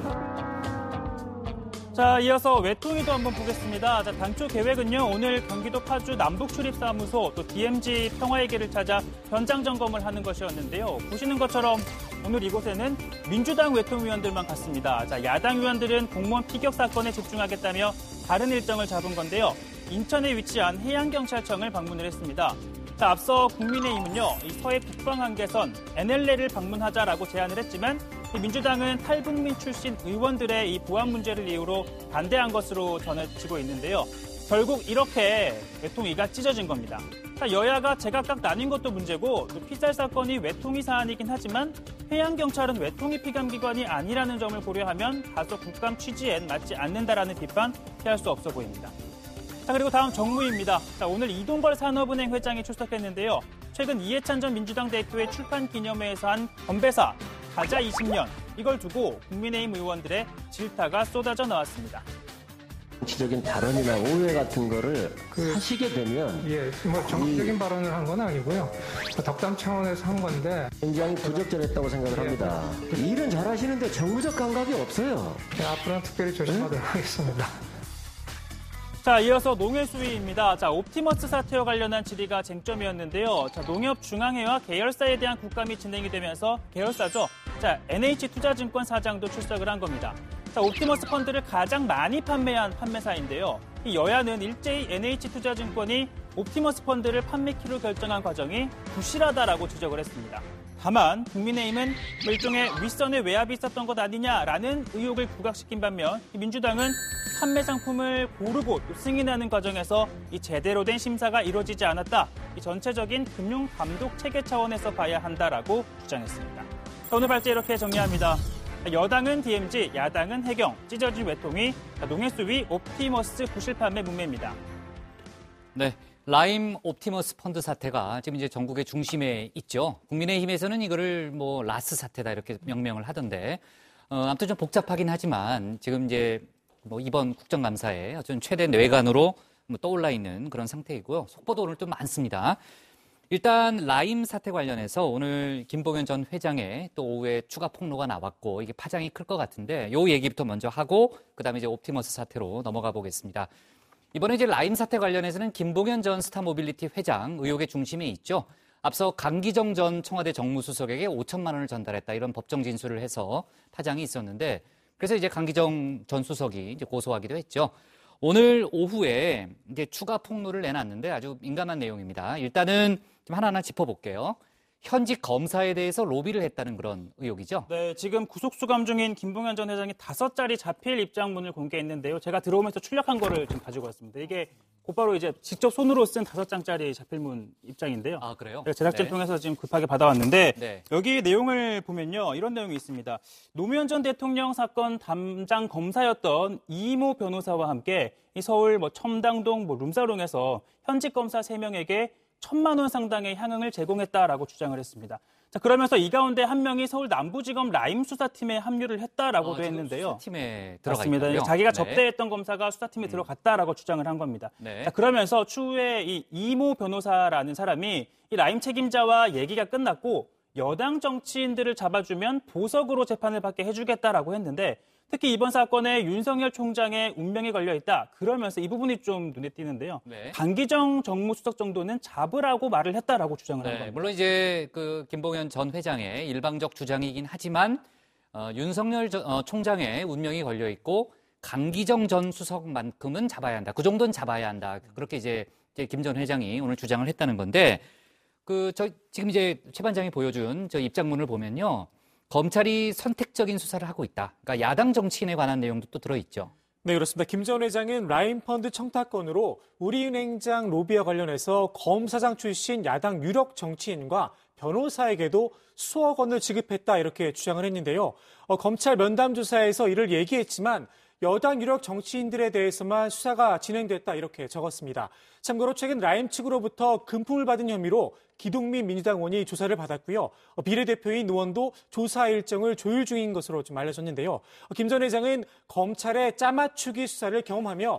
자, 이어서 외통위도 한번 보겠습니다. 자, 당초 계획은요, 오늘 경기도 파주 남북출입사무소 또 디엠지 평화회계를 찾아 현장 점검을 하는 것이었는데요. 보시는 것처럼 오늘 이곳에는 민주당 외통위원들만 갔습니다. 자, 야당 의원들은 공무원 피격 사건에 집중하겠다며 다른 일정을 잡은 건데요. 인천에 위치한 해양경찰청을 방문을 했습니다. 자, 앞서 국민의힘은요, 이 서해 북방한계선 엔엘엘을 방문하자라고 제안을 했지만 민주당은 탈북민 출신 의원들의 이 보안 문제를 이유로 반대한 것으로 전해지고 있는데요. 결국 이렇게 외통위가 찢어진 겁니다. 자, 여야가 제각각 나뉜 것도 문제고 또 피살 사건이 외통위 사안이긴 하지만 해양경찰은 외통위 피감기관이 아니라는 점을 고려하면 다소 국감 취지엔 맞지 않는다라는 비판 피할 수 없어 보입니다. 자, 그리고 다음 정무위입니다. 자, 오늘 이동걸 산업은행 회장이 출석했는데요. 최근 이해찬 전 민주당 대표의 출판 기념회에서 한 건배사 가자 이십 년 이걸 두고 국민의힘 의원들의 질타가 쏟아져 나왔습니다. 정치적인 발언이나 오해 같은 거를 그, 하시게 되면 예, 뭐 정치적인 이, 발언을 한 건 아니고요. 덕담 차원에서 한 건데 굉장히 부적절했다고 생각을 예, 합니다. 그, 일은 잘하시는데 정무적 감각이 없어요. 예, 앞으로는 특별히 조심하도록 네? 하겠습니다. 자, 이어서 농해 수위입니다. 자, 옵티머스 사태와 관련한 질의가 쟁점이었는데요. 자, 농협중앙회와 계열사에 대한 국감이 진행이 되면서 계열사죠. 자, 엔에이치투자증권 사장도 출석을 한 겁니다. 자, 옵티머스 펀드를 가장 많이 판매한 판매사인데요. 이 여야는 일제히 엔에이치투자증권이 옵티머스 펀드를 판매키로 결정한 과정이 부실하다라고 지적을 했습니다. 다만 국민의힘은 일종의 윗선에 외압이 있었던 것 아니냐라는 의혹을 부각시킨 반면 민주당은 판매 상품을 고르고 승인하는 과정에서 이 제대로 된 심사가 이루어지지 않았다. 이 전체적인 금융 감독 체계 차원에서 봐야 한다라고 주장했습니다. 자, 오늘 발제 이렇게 정리합니다. 여당은 디엠지, 야당은 해경, 찢어진 외통위, 농해수위, 옵티머스 부실 판매 문매입니다. 네. 라임 옵티머스 펀드 사태가 지금 이제 전국의 중심에 있죠. 국민의힘에서는 이거를 뭐 라스 사태다 이렇게 명명을 하던데, 어, 아무튼 좀 복잡하긴 하지만 지금 이제 뭐 이번 국정감사에 어떤 최대 뇌관으로 뭐 떠올라 있는 그런 상태이고요. 속보도 오늘 좀 많습니다. 일단 라임 사태 관련해서 오늘 김봉현 전 회장의 또 오후에 추가 폭로가 나왔고 이게 파장이 클 것 같은데 요 얘기부터 먼저 하고 그다음에 이제 옵티머스 사태로 넘어가 보겠습니다. 이번에 이제 라임 사태 관련해서는 김봉현 전 스타모빌리티 회장 의혹의 중심에 있죠. 앞서 강기정 전 청와대 정무수석에게 오천만 원을 전달했다 이런 법정 진술을 해서 파장이 있었는데 그래서 이제 강기정 전 수석이 이제 고소하기도 했죠. 오늘 오후에 이제 추가 폭로를 내놨는데 아주 민감한 내용입니다. 일단은 좀 하나하나 짚어볼게요. 현직 검사에 대해서 로비를 했다는 그런 의혹이죠? 네, 지금 구속수감 중인 김봉현 전 회장이 다섯 자리 자필 입장문을 공개했는데요. 제가 들어오면서 출력한 거를 좀 가지고 왔습니다. 이게 곧바로 이제 직접 손으로 쓴 다섯 장짜리 자필문 입장인데요. 아, 그래요? 제작진 네. 통해서 지금 급하게 받아왔는데 네. 여기 내용을 보면요. 이런 내용이 있습니다. 노무현 전 대통령 사건 담당 검사였던 이모 변호사와 함께 이 서울 뭐 첨당동 뭐 룸사롱에서 현직 검사 세 명에게 천만 원 상당의 향응을 제공했다라고 주장을 했습니다. 자, 그러면서 이 가운데 한 명이 서울 남부지검 라임 수사팀에 합류를 했다라고도 아, 했는데요. 수사팀에 들어가 맞습니다. 있군요. 자기가 네. 접대했던 검사가 수사팀에 음. 들어갔다라고 주장을 한 겁니다. 네. 자, 그러면서 추후에 이 이모 변호사라는 사람이 이 라임 책임자와 얘기가 끝났고 여당 정치인들을 잡아주면 보석으로 재판을 받게 해주겠다라고 했는데 특히 이번 사건에 윤석열 총장의 운명이 걸려있다. 그러면서 이 부분이 좀 눈에 띄는데요. 네. 강기정 정무수석 정도는 잡으라고 말을 했다라고 주장을 네, 한 겁니다. 물론 이제 그 김봉현 전 회장의 일방적 주장이긴 하지만 어, 윤석열 저, 어, 총장의 운명이 걸려있고 강기정 전 수석만큼은 잡아야 한다. 그 정도는 잡아야 한다. 그렇게 이제, 이제 김 전 회장이 오늘 주장을 했다는 건데 그 저 지금 이제 최 반장이 보여준 저 입장문을 보면요. 검찰이 선택적인 수사를 하고 있다. 그러니까 야당 정치인에 관한 내용도 또 들어있죠. 네, 그렇습니다. 김 전 회장은 라인펀드 청탁건으로 우리은행장 로비와 관련해서 검사장 출신 야당 유력 정치인과 변호사에게도 수억 원을 지급했다 이렇게 주장을 했는데요. 어, 검찰 면담 조사에서 이를 얘기했지만 여당 유력 정치인들에 대해서만 수사가 진행됐다 이렇게 적었습니다. 참고로 최근 라임 측으로부터 금품을 받은 혐의로 기동민 민주당 의원이 조사를 받았고요. 비례대표인 의원도 조사 일정을 조율 중인 것으로 좀 알려졌는데요. 김 전 회장은 검찰의 짜맞추기 수사를 경험하며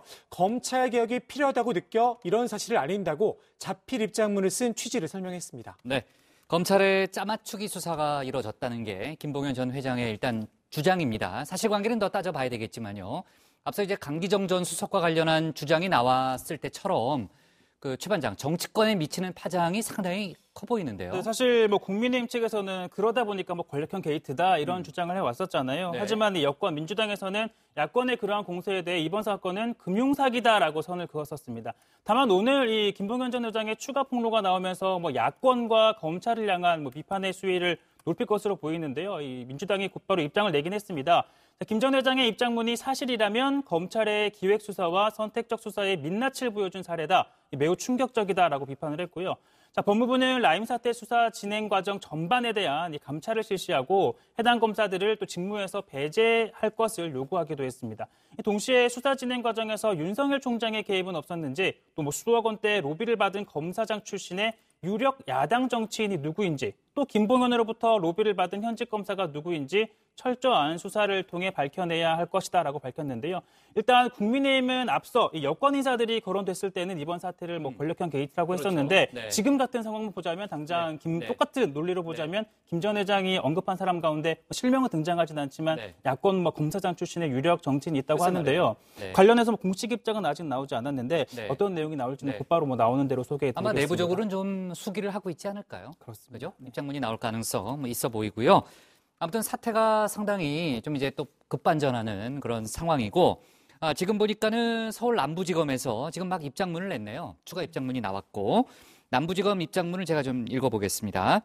검찰개혁이 필요하다고 느껴 이런 사실을 알린다고 자필 입장문을 쓴 취지를 설명했습니다. 네, 검찰의 짜맞추기 수사가 이루어졌다는 게 김봉현 전 회장의 일단 주장입니다. 사실관계는 더 따져봐야 되겠지만요. 앞서 이제 강기정 전 수석과 관련한 주장이 나왔을 때처럼 그 최 반장 정치권에 미치는 파장이 상당히 커 보이는데요. 네, 사실 뭐 국민의힘 측에서는 그러다 보니까 뭐 권력형 게이트다 이런 음. 주장을 해왔었잖아요. 네. 하지만 여권 민주당에서는 야권의 그러한 공세에 대해 이번 사건은 금융사기다라고 선을 그었었습니다. 다만 오늘 이 김봉현 전 회장의 추가 폭로가 나오면서 뭐 야권과 검찰을 향한 뭐 비판의 수위를 높일 것으로 보이는데요. 이 민주당이 곧바로 입장을 내긴 했습니다. 김 전 회장의 입장문이 사실이라면 검찰의 기획수사와 선택적 수사에 민낯을 보여준 사례다. 매우 충격적이다라고 비판을 했고요. 자, 법무부는 라임 사태 수사 진행 과정 전반에 대한 이 감찰을 실시하고 해당 검사들을 또 직무에서 배제할 것을 요구하기도 했습니다. 동시에 수사 진행 과정에서 윤석열 총장의 개입은 없었는지 또 뭐 수억 원대 로비를 받은 검사장 출신의 유력 야당 정치인이 누구인지 또 김봉현으로부터 로비를 받은 현직 검사가 누구인지 철저한 수사를 통해 밝혀내야 할 것이다라고 밝혔는데요. 일단 국민의힘은 앞서 이 여권 인사들이 거론됐을 때는 이번 사태를 뭐 권력형 게이트라고 그렇죠. 했었는데 네. 지금 같은 상황을 보자면 당장 네. 김, 네. 똑같은 논리로 보자면 네. 김 전 회장이 언급한 사람 가운데 실명은 등장하진 않지만 네. 야권 뭐 검사장 출신의 유력 정치인이 있다고 하는데요. 네. 관련해서 뭐 공식 입장은 아직 나오지 않았는데 네. 어떤 내용이 나올지는 네. 곧바로 뭐 나오는 대로 소개해드리겠습니다. 아마 내부적으로는 좀 수기를 하고 있지 않을까요? 그렇습니다. 그죠? 입장문이 나올 가능성 뭐 있어 보이고요. 아무튼 사태가 상당히 좀 이제 또 급반전하는 그런 상황이고 아, 지금 보니까는 서울 남부지검에서 지금 막 입장문을 냈네요. 추가 입장문이 나왔고 남부지검 입장문을 제가 좀 읽어보겠습니다.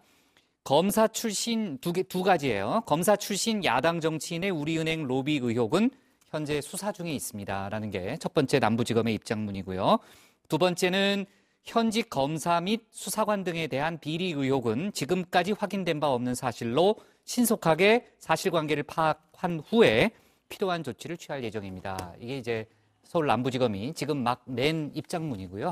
검사 출신 두, 개, 두 가지예요. 검사 출신 야당 정치인의 우리은행 로비 의혹은 현재 수사 중에 있습니다라는 게 첫 번째 남부지검의 입장문이고요. 두 번째는 현직 검사 및 수사관 등에 대한 비리 의혹은 지금까지 확인된 바 없는 사실로 신속하게 사실관계를 파악한 후에 필요한 조치를 취할 예정입니다. 이게 이제 서울 남부지검이 지금 막 낸 입장문이고요.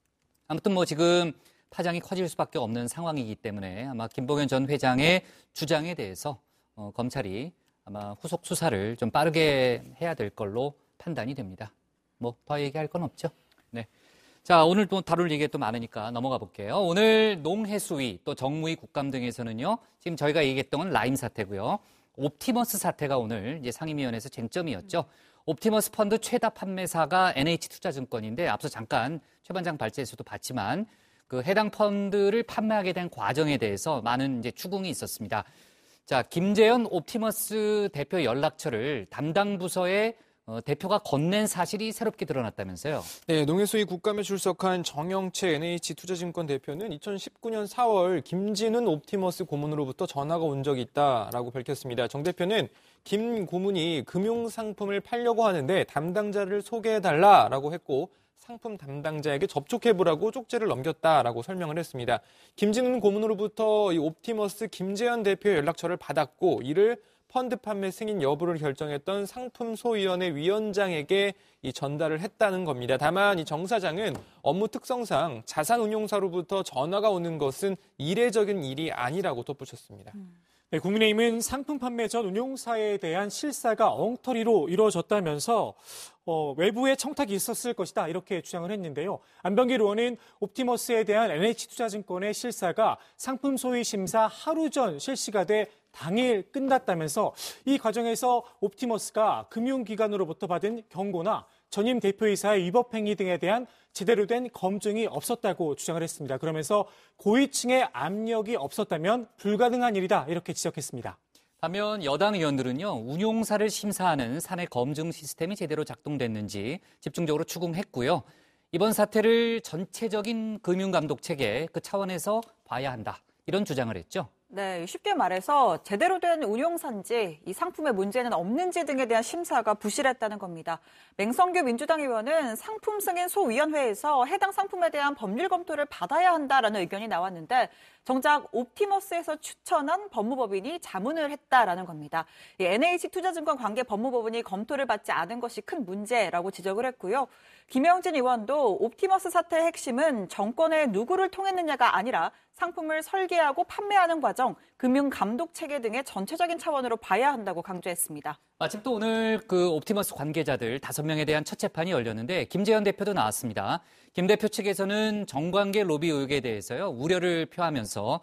아무튼 뭐 지금 파장이 커질 수밖에 없는 상황이기 때문에 아마 김봉현 전 회장의 주장에 대해서 어, 검찰이 아마 후속 수사를 좀 빠르게 해야 될 걸로 판단이 됩니다. 뭐 더 얘기할 건 없죠. 네. 자, 오늘 또 다룰 얘기가 또 많으니까 넘어가 볼게요. 오늘 농해수위 또 정무위 국감 등에서는요, 지금 저희가 얘기했던 건 라임 사태고요. 옵티머스 사태가 오늘 이제 상임위원회에서 쟁점이었죠. 옵티머스 펀드 최다 판매사가 엔에이치투자증권인데 앞서 잠깐 최 반장 발제에서도 봤지만 그 해당 펀드를 판매하게 된 과정에 대해서 많은 이제 추궁이 있었습니다. 자, 김재현 옵티머스 대표 연락처를 담당 부서에 어, 대표가 건넨 사실이 새롭게 드러났다면서요. 네, 농해수위 국감에 출석한 정영채 엔에이치투자증권 대표는 이천십구 년 사월 김진훈 옵티머스 고문으로부터 전화가 온 적이 있다라고 밝혔습니다. 정 대표는 김 고문이 금융상품을 팔려고 하는데 담당자를 소개해달라라고 했고 상품 담당자에게 접촉해보라고 쪽지를 넘겼다라고 설명을 했습니다. 김진훈 고문으로부터 이 옵티머스 김재현 대표의 연락처를 받았고 이를 펀드 판매 승인 여부를 결정했던 상품소위원회 위원장에게 이 전달을 했다는 겁니다. 다만 이 정 사장은 업무 특성상 자산운용사로부터 전화가 오는 것은 이례적인 일이 아니라고 덧붙였습니다. 네, 국민의힘은 상품 판매 전 운용사에 대한 실사가 엉터리로 이루어졌다면서 어, 외부에 청탁이 있었을 것이다 이렇게 주장을 했는데요. 안병길 의원은 옵티머스에 대한 엔에이치투자증권의 실사가 상품 소위 심사 하루 전 실시가 돼 당일 끝났다면서 이 과정에서 옵티머스가 금융기관으로부터 받은 경고나 전임 대표이사의 위법행위 등에 대한 제대로 된 검증이 없었다고 주장을 했습니다. 그러면서 고위층의 압력이 없었다면 불가능한 일이다 이렇게 지적했습니다. 반면 여당 의원들은요, 운용사를 심사하는 사내 검증 시스템이 제대로 작동됐는지 집중적으로 추궁했고요. 이번 사태를 전체적인 금융감독 체계 그 차원에서 봐야 한다 이런 주장을 했죠. 네, 쉽게 말해서 제대로 된 운용사인지 이 상품의 문제는 없는지 등에 대한 심사가 부실했다는 겁니다. 맹성규 민주당 의원은 상품 승인 소위원회에서 해당 상품에 대한 법률 검토를 받아야 한다라는 의견이 나왔는데 정작 옵티머스에서 추천한 법무법인이 자문을 했다라는 겁니다. 이 엔에이치투자증권 관계 법무법인이 검토를 받지 않은 것이 큰 문제라고 지적을 했고요. 김영진 의원도 옵티머스 사태의 핵심은 정권의 누구를 통했느냐가 아니라 상품을 설계하고 판매하는 과정, 금융 감독 체계 등의 전체적인 차원으로 봐야 한다고 강조했습니다. 마침 또 오늘 그 옵티머스 관계자들 다섯 명에 대한 첫 재판이 열렸는데 김재현 대표도 나왔습니다. 김 대표 측에서는 정관계 로비 의혹에 대해서요 우려를 표하면서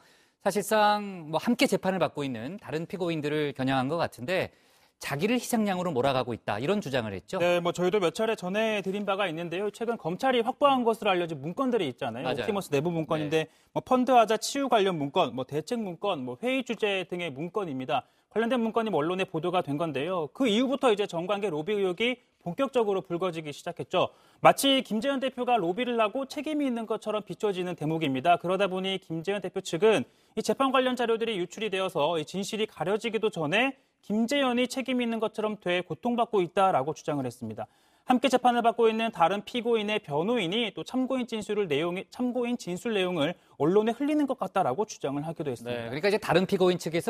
사실상 뭐 함께 재판을 받고 있는 다른 피고인들을 겨냥한 것 같은데 자기를 희생양으로 몰아가고 있다 이런 주장을 했죠. 네, 뭐 저희도 몇 차례 전해드린 바가 있는데요. 최근 검찰이 확보한 것으로 알려진 문건들이 있잖아요. 맞아요. 옵티머스 내부 문건인데 네. 뭐 펀드하자 치유 관련 문건, 뭐 대책 문건, 뭐 회의 주제 등의 문건입니다. 관련된 문건이 언론에 보도가 된 건데요. 그 이후부터 이제 정관계 로비 의혹이 본격적으로 불거지기 시작했죠. 마치 김재현 대표가 로비를 하고 책임이 있는 것처럼 비춰지는 대목입니다. 그러다 보니 김재현 대표 측은 이 재판 관련 자료들이 유출이 되어서 이 진실이 가려지기도 전에 김재현이 책임이 있는 것처럼 돼 고통받고 있다라고 주장을 했습니다. 함께 재판을 받고 있는 다른 피고인의 변호인이 또 참고인 진술을 내용이 참고인 진술 내용을 언론에 흘리는 것 같다라고 주장을 하기도 했습니다. 네, 그러니까 이제 다른 피고인 측에서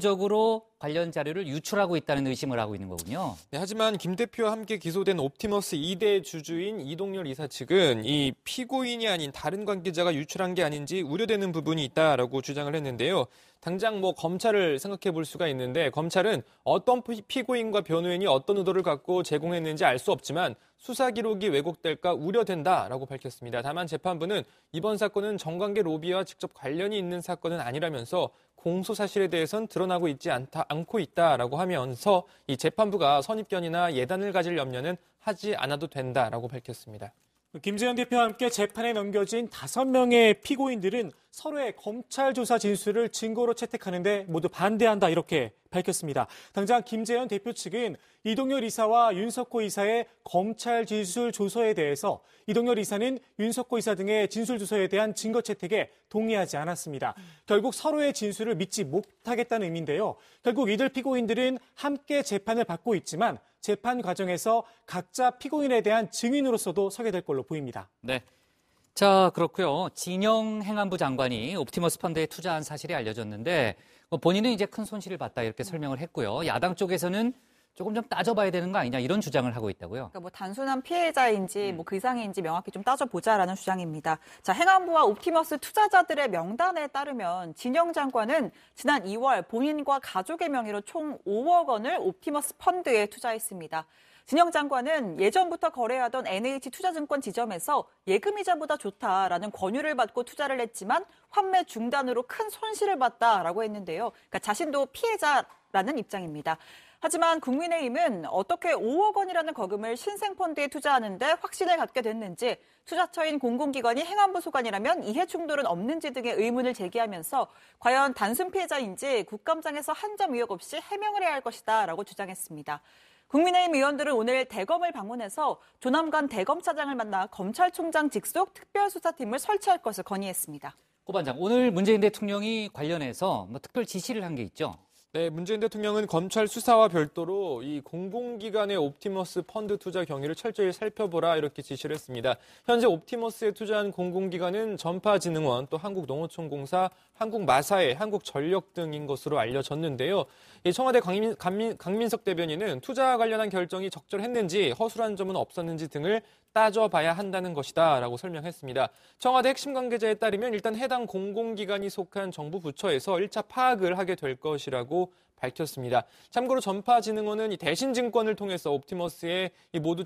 의도적으로 관련 자료를 유출하고 있다는 의심을 하고 있는 거군요. 네, 하지만 김 대표와 함께 기소된 옵티머스 이 대 주주인 이동열 이사 측은 이 피고인이 아닌 다른 관계자가 유출한 게 아닌지 우려되는 부분이 있다라고 주장을 했는데요. 당장 뭐 검찰을 생각해 볼 수가 있는데 검찰은 어떤 피고인과 변호인이 어떤 의도를 갖고 제공했는지 알 수 없지만 수사 기록이 왜곡될까 우려된다라고 밝혔습니다. 다만 재판부는 이번 사건은 정관계 로비와 직접 관련이 있는 사건은 아니라면서 공소 사실에 대해서는 드러나고 있지 않다, 않고 있다라고 하면서 이 재판부가 선입견이나 예단을 가질 염려는 하지 않아도 된다라고 밝혔습니다. 김재현 대표와 함께 재판에 넘겨진 다섯 명의 피고인들은 서로의 검찰 조사 진술을 증거로 채택하는데 모두 반대한다 이렇게 밝혔습니다. 당장 김재현 대표 측은 이동열 이사와 윤석호 이사의 검찰 진술 조서에 대해서 이동열 이사는 윤석호 이사 등의 진술 조서에 대한 증거 채택에 동의하지 않았습니다. 결국 서로의 진술을 믿지 못하겠다는 의미인데요. 결국 이들 피고인들은 함께 재판을 받고 있지만 재판 과정에서 각자 피고인에 대한 증인으로서도 서게 될 걸로 보입니다. 네. 자, 그렇고요. 진영 행안부 장관이 옵티머스 펀드에 투자한 사실이 알려졌는데 본인은 이제 큰 손실을 봤다 이렇게 설명을 했고요. 야당 쪽에서는 조금 좀 따져봐야 되는 거 아니냐 이런 주장을 하고 있다고요. 그러니까 뭐 단순한 피해자인지 뭐 그 이상인지 명확히 좀 따져보자라는 주장입니다. 자, 행안부와 옵티머스 투자자들의 명단에 따르면 진영 장관은 지난 이월 본인과 가족의 명의로 총 오억 원을 옵티머스 펀드에 투자했습니다. 진영 장관은 예전부터 거래하던 엔에이치투자증권 지점에서 예금이자보다 좋다라는 권유를 받고 투자를 했지만 환매 중단으로 큰 손실을 봤다라고 했는데요. 그러니까 자신도 피해자라는 입장입니다. 하지만 국민의힘은 어떻게 오억 원이라는 거금을 신생펀드에 투자하는데 확신을 갖게 됐는지 투자처인 공공기관이 행안부 소관이라면 이해 충돌은 없는지 등의 의문을 제기하면서 과연 단순 피해자인지 국감장에서 한 점 의혹 없이 해명을 해야 할 것이다라고 주장했습니다. 국민의힘 의원들은 오늘 대검을 방문해서 조남관 대검차장을 만나 검찰총장 직속 특별수사팀을 설치할 것을 건의했습니다. 고 반장, 오늘 문재인 대통령이 관련해서 뭐 특별 지시를 한 게 있죠? 네, 문재인 대통령은 검찰 수사와 별도로 이 공공기관의 옵티머스 펀드 투자 경위를 철저히 살펴보라 이렇게 지시를 했습니다. 현재 옵티머스에 투자한 공공기관은 전파진흥원, 또 한국농어촌공사, 한국마사회, 한국전력 등인 것으로 알려졌는데요. 청와대 강민, 강민, 강민석 대변인은 투자와 관련한 결정이 적절했는지 허술한 점은 없었는지 등을 따져봐야 한다는 것이다 라고 설명했습니다. 청와대 핵심 관계자에 따르면 일단 해당 공공기관이 속한 정부 부처에서 일 차 파악을 하게 될 것이라고 밝혔습니다. 참고로 전파진흥원은 이 대신증권을 통해서 옵티머스에 이 모두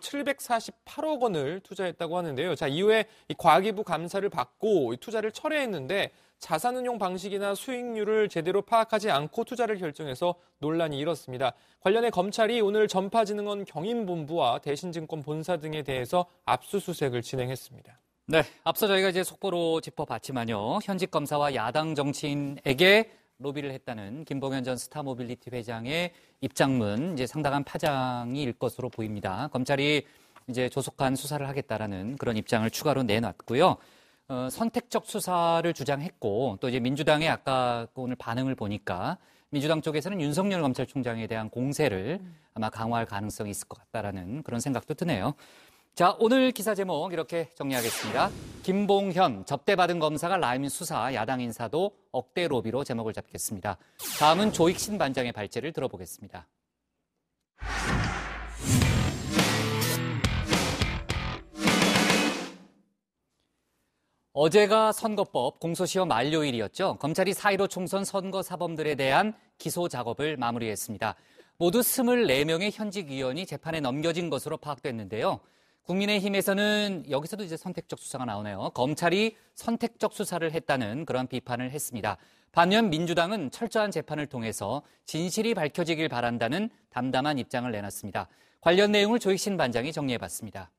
칠백사십팔억 원을 투자했다고 하는데요. 자, 이후에 이 과기부 감사를 받고 투자를 철회했는데 자산운용 방식이나 수익률을 제대로 파악하지 않고 투자를 결정해서 논란이 일었습니다. 관련해 검찰이 오늘 전파진흥원 경인본부와 대신증권 본사 등에 대해서 압수수색을 진행했습니다. 네, 앞서 저희가 이제 속보로 짚어봤지만요. 현직 검사와 야당 정치인에게 로비를 했다는 김봉현 전 스타모빌리티 회장의 입장문 이제 상당한 파장이 일 것으로 보입니다. 검찰이 이제 조속한 수사를 하겠다라는 그런 입장을 추가로 내놨고요. 어, 선택적 수사를 주장했고 또 이제 민주당의 아까 오늘 반응을 보니까 민주당 쪽에서는 윤석열 검찰총장에 대한 공세를 아마 강화할 가능성이 있을 것 같다라는 그런 생각도 드네요. 자, 오늘 기사 제목 이렇게 정리하겠습니다. 김봉현 접대받은 검사가 라임 수사 야당 인사도 억대 로비로 제목을 잡겠습니다. 다음은 조익신 반장의 발제를 들어보겠습니다. 어제가 선거법 공소시효 만료일이었죠. 검찰이 사 일오 총선 선거 사범들에 대한 기소 작업을 마무리했습니다. 모두 이십사 명의 현직 의원이 재판에 넘겨진 것으로 파악됐는데요. 국민의힘에서는 여기서도 이제 선택적 수사가 나오네요. 검찰이 선택적 수사를 했다는 그런 비판을 했습니다. 반면 민주당은 철저한 재판을 통해서 진실이 밝혀지길 바란다는 담담한 입장을 내놨습니다. 관련 내용을 조익신 반장이 정리해봤습니다.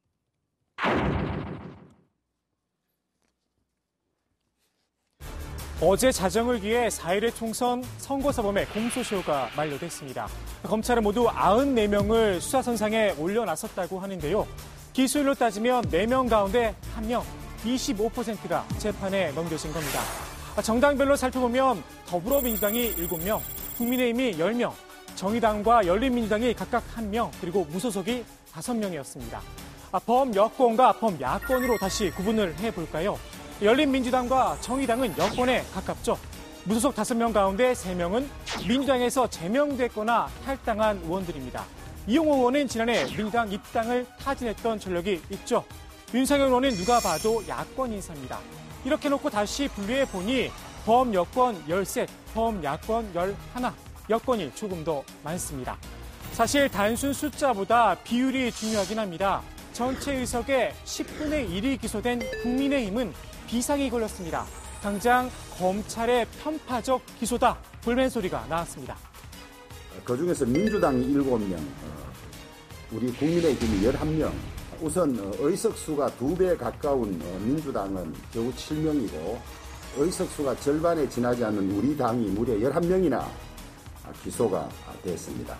어제 자정을 기해 사 일회 총선 선거사범의 공소시효가 만료됐습니다. 검찰은 모두 구십사 명을 수사선상에 올려놨었다고 하는데요. 기소율로 따지면 네 명 가운데 한 명, 이십오 퍼센트가 재판에 넘겨진 겁니다. 정당별로 살펴보면 더불어민주당이 일곱 명, 국민의힘이 열 명, 정의당과 열린민주당이 각각 한 명, 그리고 무소속이 다섯 명이었습니다. 범여권과 범야권으로 다시 구분을 해볼까요? 열린민주당과 정의당은 여권에 가깝죠. 무소속 다섯 명 가운데 세 명은 민주당에서 제명됐거나 탈당한 의원들입니다. 이용호 의원은 지난해 민주당 입당을 타진했던 전력이 있죠. 윤석열 의원은 누가 봐도 야권 인사입니다. 이렇게 놓고 다시 분류해보니 범여권 열셋, 범야권 열하나, 여권이 조금 더 많습니다. 사실 단순 숫자보다 비율이 중요하긴 합니다. 전체 의석의 십분의 일이 기소된 국민의힘은 비상이 걸렸습니다. 당장 검찰의 편파적 기소다. 불멘 소리가 나왔습니다. 그중에서 민주당이 일곱 명, 우리 국민의힘이 열한 명. 우선 의석수가 두 배 가까운 민주당은 겨우 칠 명이고 의석수가 절반에 지나지 않는 우리 당이 무려 열한 명이나 기소가 됐습니다.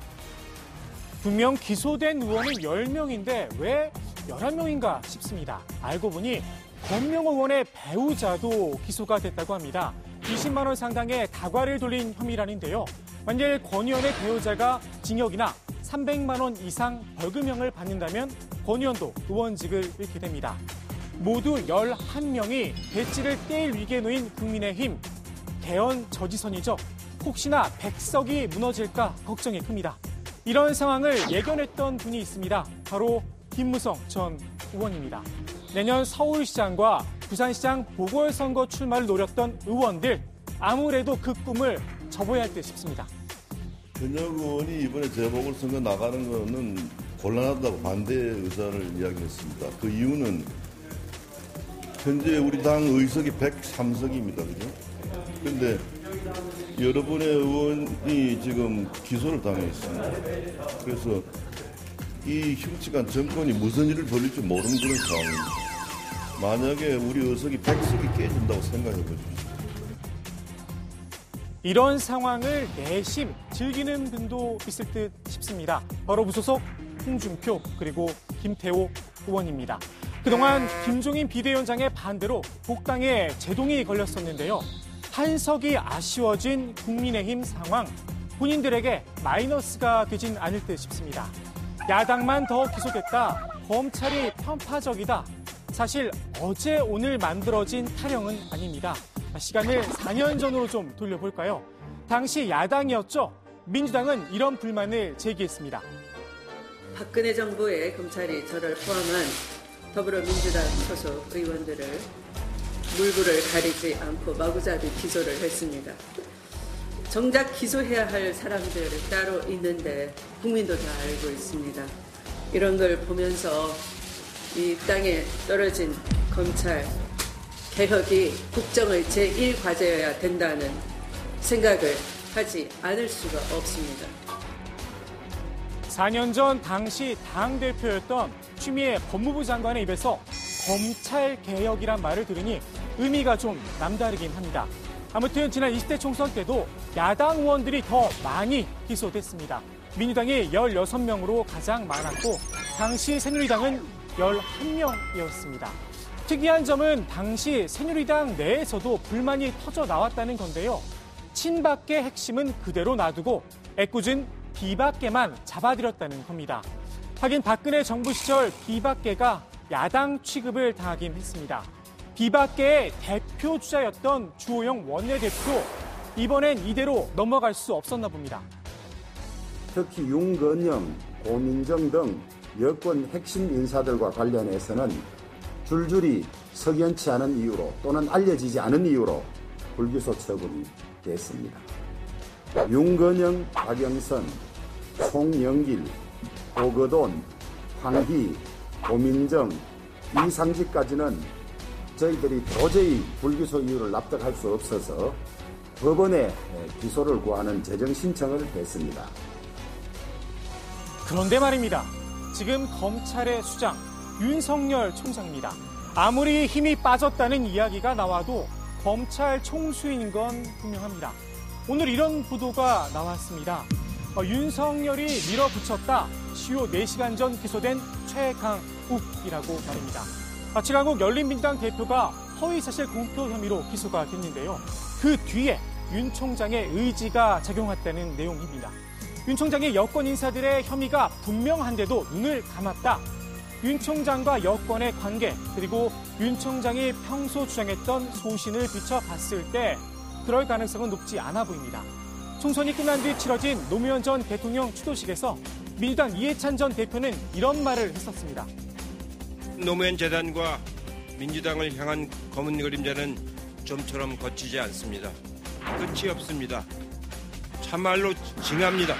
분명 기소된 의원은 열 명인데 왜 열한 명인가 싶습니다. 알고 보니 권명호 의원의 배우자도 기소가 됐다고 합니다. 이십만 원 상당의 다과를 돌린 혐의라는데요. 만일 권 의원의 배우자가 징역이나 삼백만 원 이상 벌금형을 받는다면 권 의원도 의원직을 잃게 됩니다. 모두 열한 명이 배지를 떼일 위기에 놓인 국민의힘. 개헌 저지선이죠. 혹시나 백석이 무너질까 걱정이 큽니다. 이런 상황을 예견했던 분이 있습니다. 바로 김무성 전 의원입니다. 내년 서울시장과 부산시장 보궐선거 출마를 노렸던 의원들, 아무래도 그 꿈을 접어야 할 듯 싶습니다. 현역 의원이 이번에 재보궐선거 나가는 것은 곤란하다고 반대 의사를 이야기했습니다. 그 이유는 현재 우리 당 의석이 백삼 석입니다. 그죠? 그런데 여러분의 의원이 지금 기소를 당했습니다. 그래서 이 흉측한 정권이 무슨 일을 벌일지 모르는 그런 상황입니다. 만약에 우리 의석이 백석이 깨진다고 생각해 보십시오. 이런 상황을 내심 즐기는 분도 있을 듯 싶습니다. 바로 무소속 홍준표 그리고 김태호 의원입니다. 그동안 김종인 비대위원장의 반대로 복당에 제동이 걸렸었는데요. 한석이 아쉬워진 국민의힘 상황, 본인들에게 마이너스가 되진 않을 듯 싶습니다. 야당만 더 기소됐다, 검찰이 편파적이다. 사실 어제 오늘 만들어진 타령은 아닙니다. 시간을 사 년 전으로 좀 돌려볼까요? 당시 야당이었죠. 민주당은 이런 불만을 제기했습니다. 박근혜 정부의 검찰이 저를 포함한 더불어민주당 소속 의원들을 물불을 가리지 않고 마구잡이 기소를 했습니다. 정작 기소해야 할 사람들 따로 있는데 국민도 다 알고 있습니다. 이런 걸 보면서 이 땅에 떨어진 검찰 개혁이 국정의 제일 과제여야 된다는 생각을 하지 않을 수가 없습니다. 사 년 전 당시 당대표였던 추미애 법무부 장관의 입에서 검찰 개혁이란 말을 들으니 의미가 좀 남다르긴 합니다. 아무튼 지난 이십 대 총선 때도 야당 의원들이 더 많이 기소됐습니다. 민주당이 열여섯 명으로 가장 많았고 당시 새누리당은 열한 명이었습니다. 특이한 점은 당시 새누리당 내에서도 불만이 터져 나왔다는 건데요. 친박계 핵심은 그대로 놔두고 애꿎은 비박계만 잡아들였다는 겁니다. 하긴 박근혜 정부 시절 비박계가 야당 취급을 당하긴 했습니다. 비박계의 대표 주자였던 주호영 원내대표, 이번엔 이대로 넘어갈 수 없었나 봅니다. 특히 윤건영, 고민정 등 여권 핵심 인사들과 관련해서는 줄줄이 석연치 않은 이유로 또는 알려지지 않은 이유로 불기소 처분이 됐습니다. 윤건영, 박영선, 송영길, 오거돈, 황희, 고민정, 이상직까지는 저희들이 도저히 불기소 이유를 납득할 수 없어서 법원에 기소를 구하는 재정 신청을 했습니다. 그런데 말입니다. 지금 검찰의 수장 윤석열 총장입니다. 아무리 힘이 빠졌다는 이야기가 나와도 검찰 총수인 건 분명합니다. 오늘 이런 보도가 나왔습니다. 어, 윤석열이 밀어붙였다. 시효 네 시간 전 기소된 최강욱이라고 말입니다. 아, 최강욱 열린민주당 대표가 허위사실 공표 혐의로 기소가 됐는데요. 그 뒤에 윤 총장의 의지가 작용했다는 내용입니다. 윤 총장의 여권 인사들의 혐의가 분명한데도 눈을 감았다. 윤 총장과 여권의 관계, 그리고 윤 총장이 평소 주장했던 소신을 비춰봤을 때 그럴 가능성은 높지 않아 보입니다. 총선이 끝난 뒤 치러진 노무현 전 대통령 추도식에서 민주당 이해찬 전 대표는 이런 말을 했었습니다. 노무현 재단과 민주당을 향한 검은 그림자는 좀처럼 거치지 않습니다. 끝이 없습니다. 참말로 징합니다.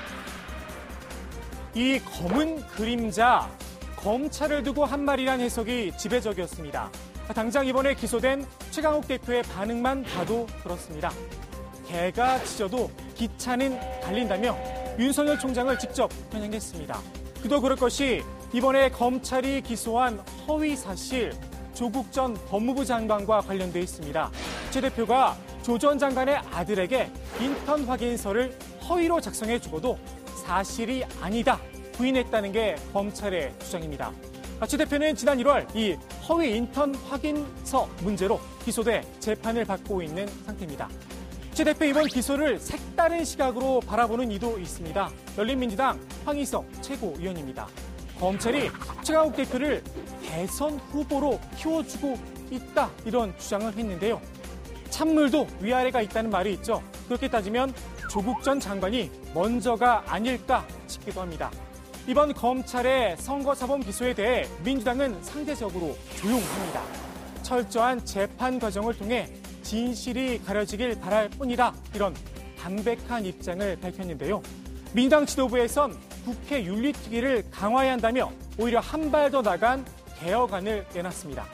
이 검은 그림자, 검찰을 두고 한 말이란 해석이 지배적이었습니다. 당장 이번에 기소된 최강욱 대표의 반응만 봐도 그렇습니다. 개가 짖어도 기차는 달린다며 윤석열 총장을 직접 편향했습니다. 그도 그럴 것이 이번에 검찰이 기소한 허위 사실, 조국 전 법무부 장관과 관련돼 있습니다. 최 대표가 조 전 장관의 아들에게 인턴 확인서를 허위로 작성해 주고도 사실이 아니다 부인했다는 게 검찰의 주장입니다. 최 대표는 지난 일월 이 허위 인턴 확인서 문제로 기소돼 재판을 받고 있는 상태입니다. 최 대표 이번 기소를 색다른 시각으로 바라보는 이도 있습니다. 열린민주당 황희석 최고위원입니다. 검찰이 최강욱 대표를 대선 후보로 키워주고 있다, 이런 주장을 했는데요. 찬물도 위아래가 있다는 말이 있죠. 그렇게 따지면 조국 전 장관이 먼저가 아닐까 싶기도 합니다. 이번 검찰의 선거사범 기소에 대해 민주당은 상대적으로 조용합니다. 철저한 재판 과정을 통해 진실이 가려지길 바랄 뿐이다, 이런 담백한 입장을 밝혔는데요. 민주당 지도부에선 국회 윤리특위를 강화해야 한다며 오히려 한 발 더 나간 개혁안을 내놨습니다.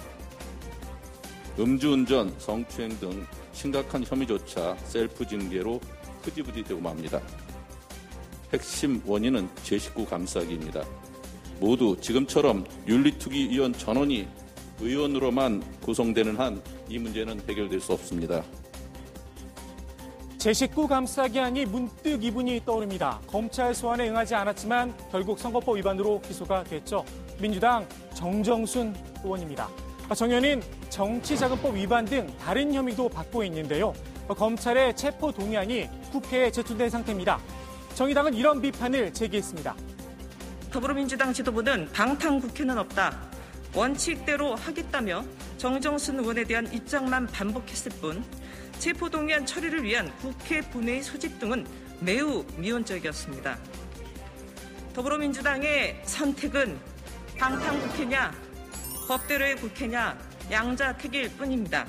음주운전, 성추행 등 심각한 혐의조차 셀프 징계로 흐지부지되고 맙니다. 핵심 원인은 제 식구 감싸기입니다. 모두 지금처럼 윤리특위위원 전원이 의원으로만 구성되는 한 이 문제는 해결될 수 없습니다. 제 식구 감싸기 하니 문득 이분이 떠오릅니다. 검찰 소환에 응하지 않았지만 결국 선거법 위반으로 기소가 됐죠. 민주당 정정순 의원입니다. 정 의원은 정치자금법 위반 등 다른 혐의도 받고 있는데요. 검찰의 체포 동의안이 국회에 제출된 상태입니다. 정의당은 이런 비판을 제기했습니다. 더불어민주당 지도부는 방탄국회는 없다. 원칙대로 하겠다며 정정순 의원에 대한 입장만 반복했을 뿐 체포동의안 처리를 위한 국회 본회의 소집 등은 매우 미온적이었습니다. 더불어민주당의 선택은 방탄국회냐 법대로의 국회냐 양자택일 뿐입니다.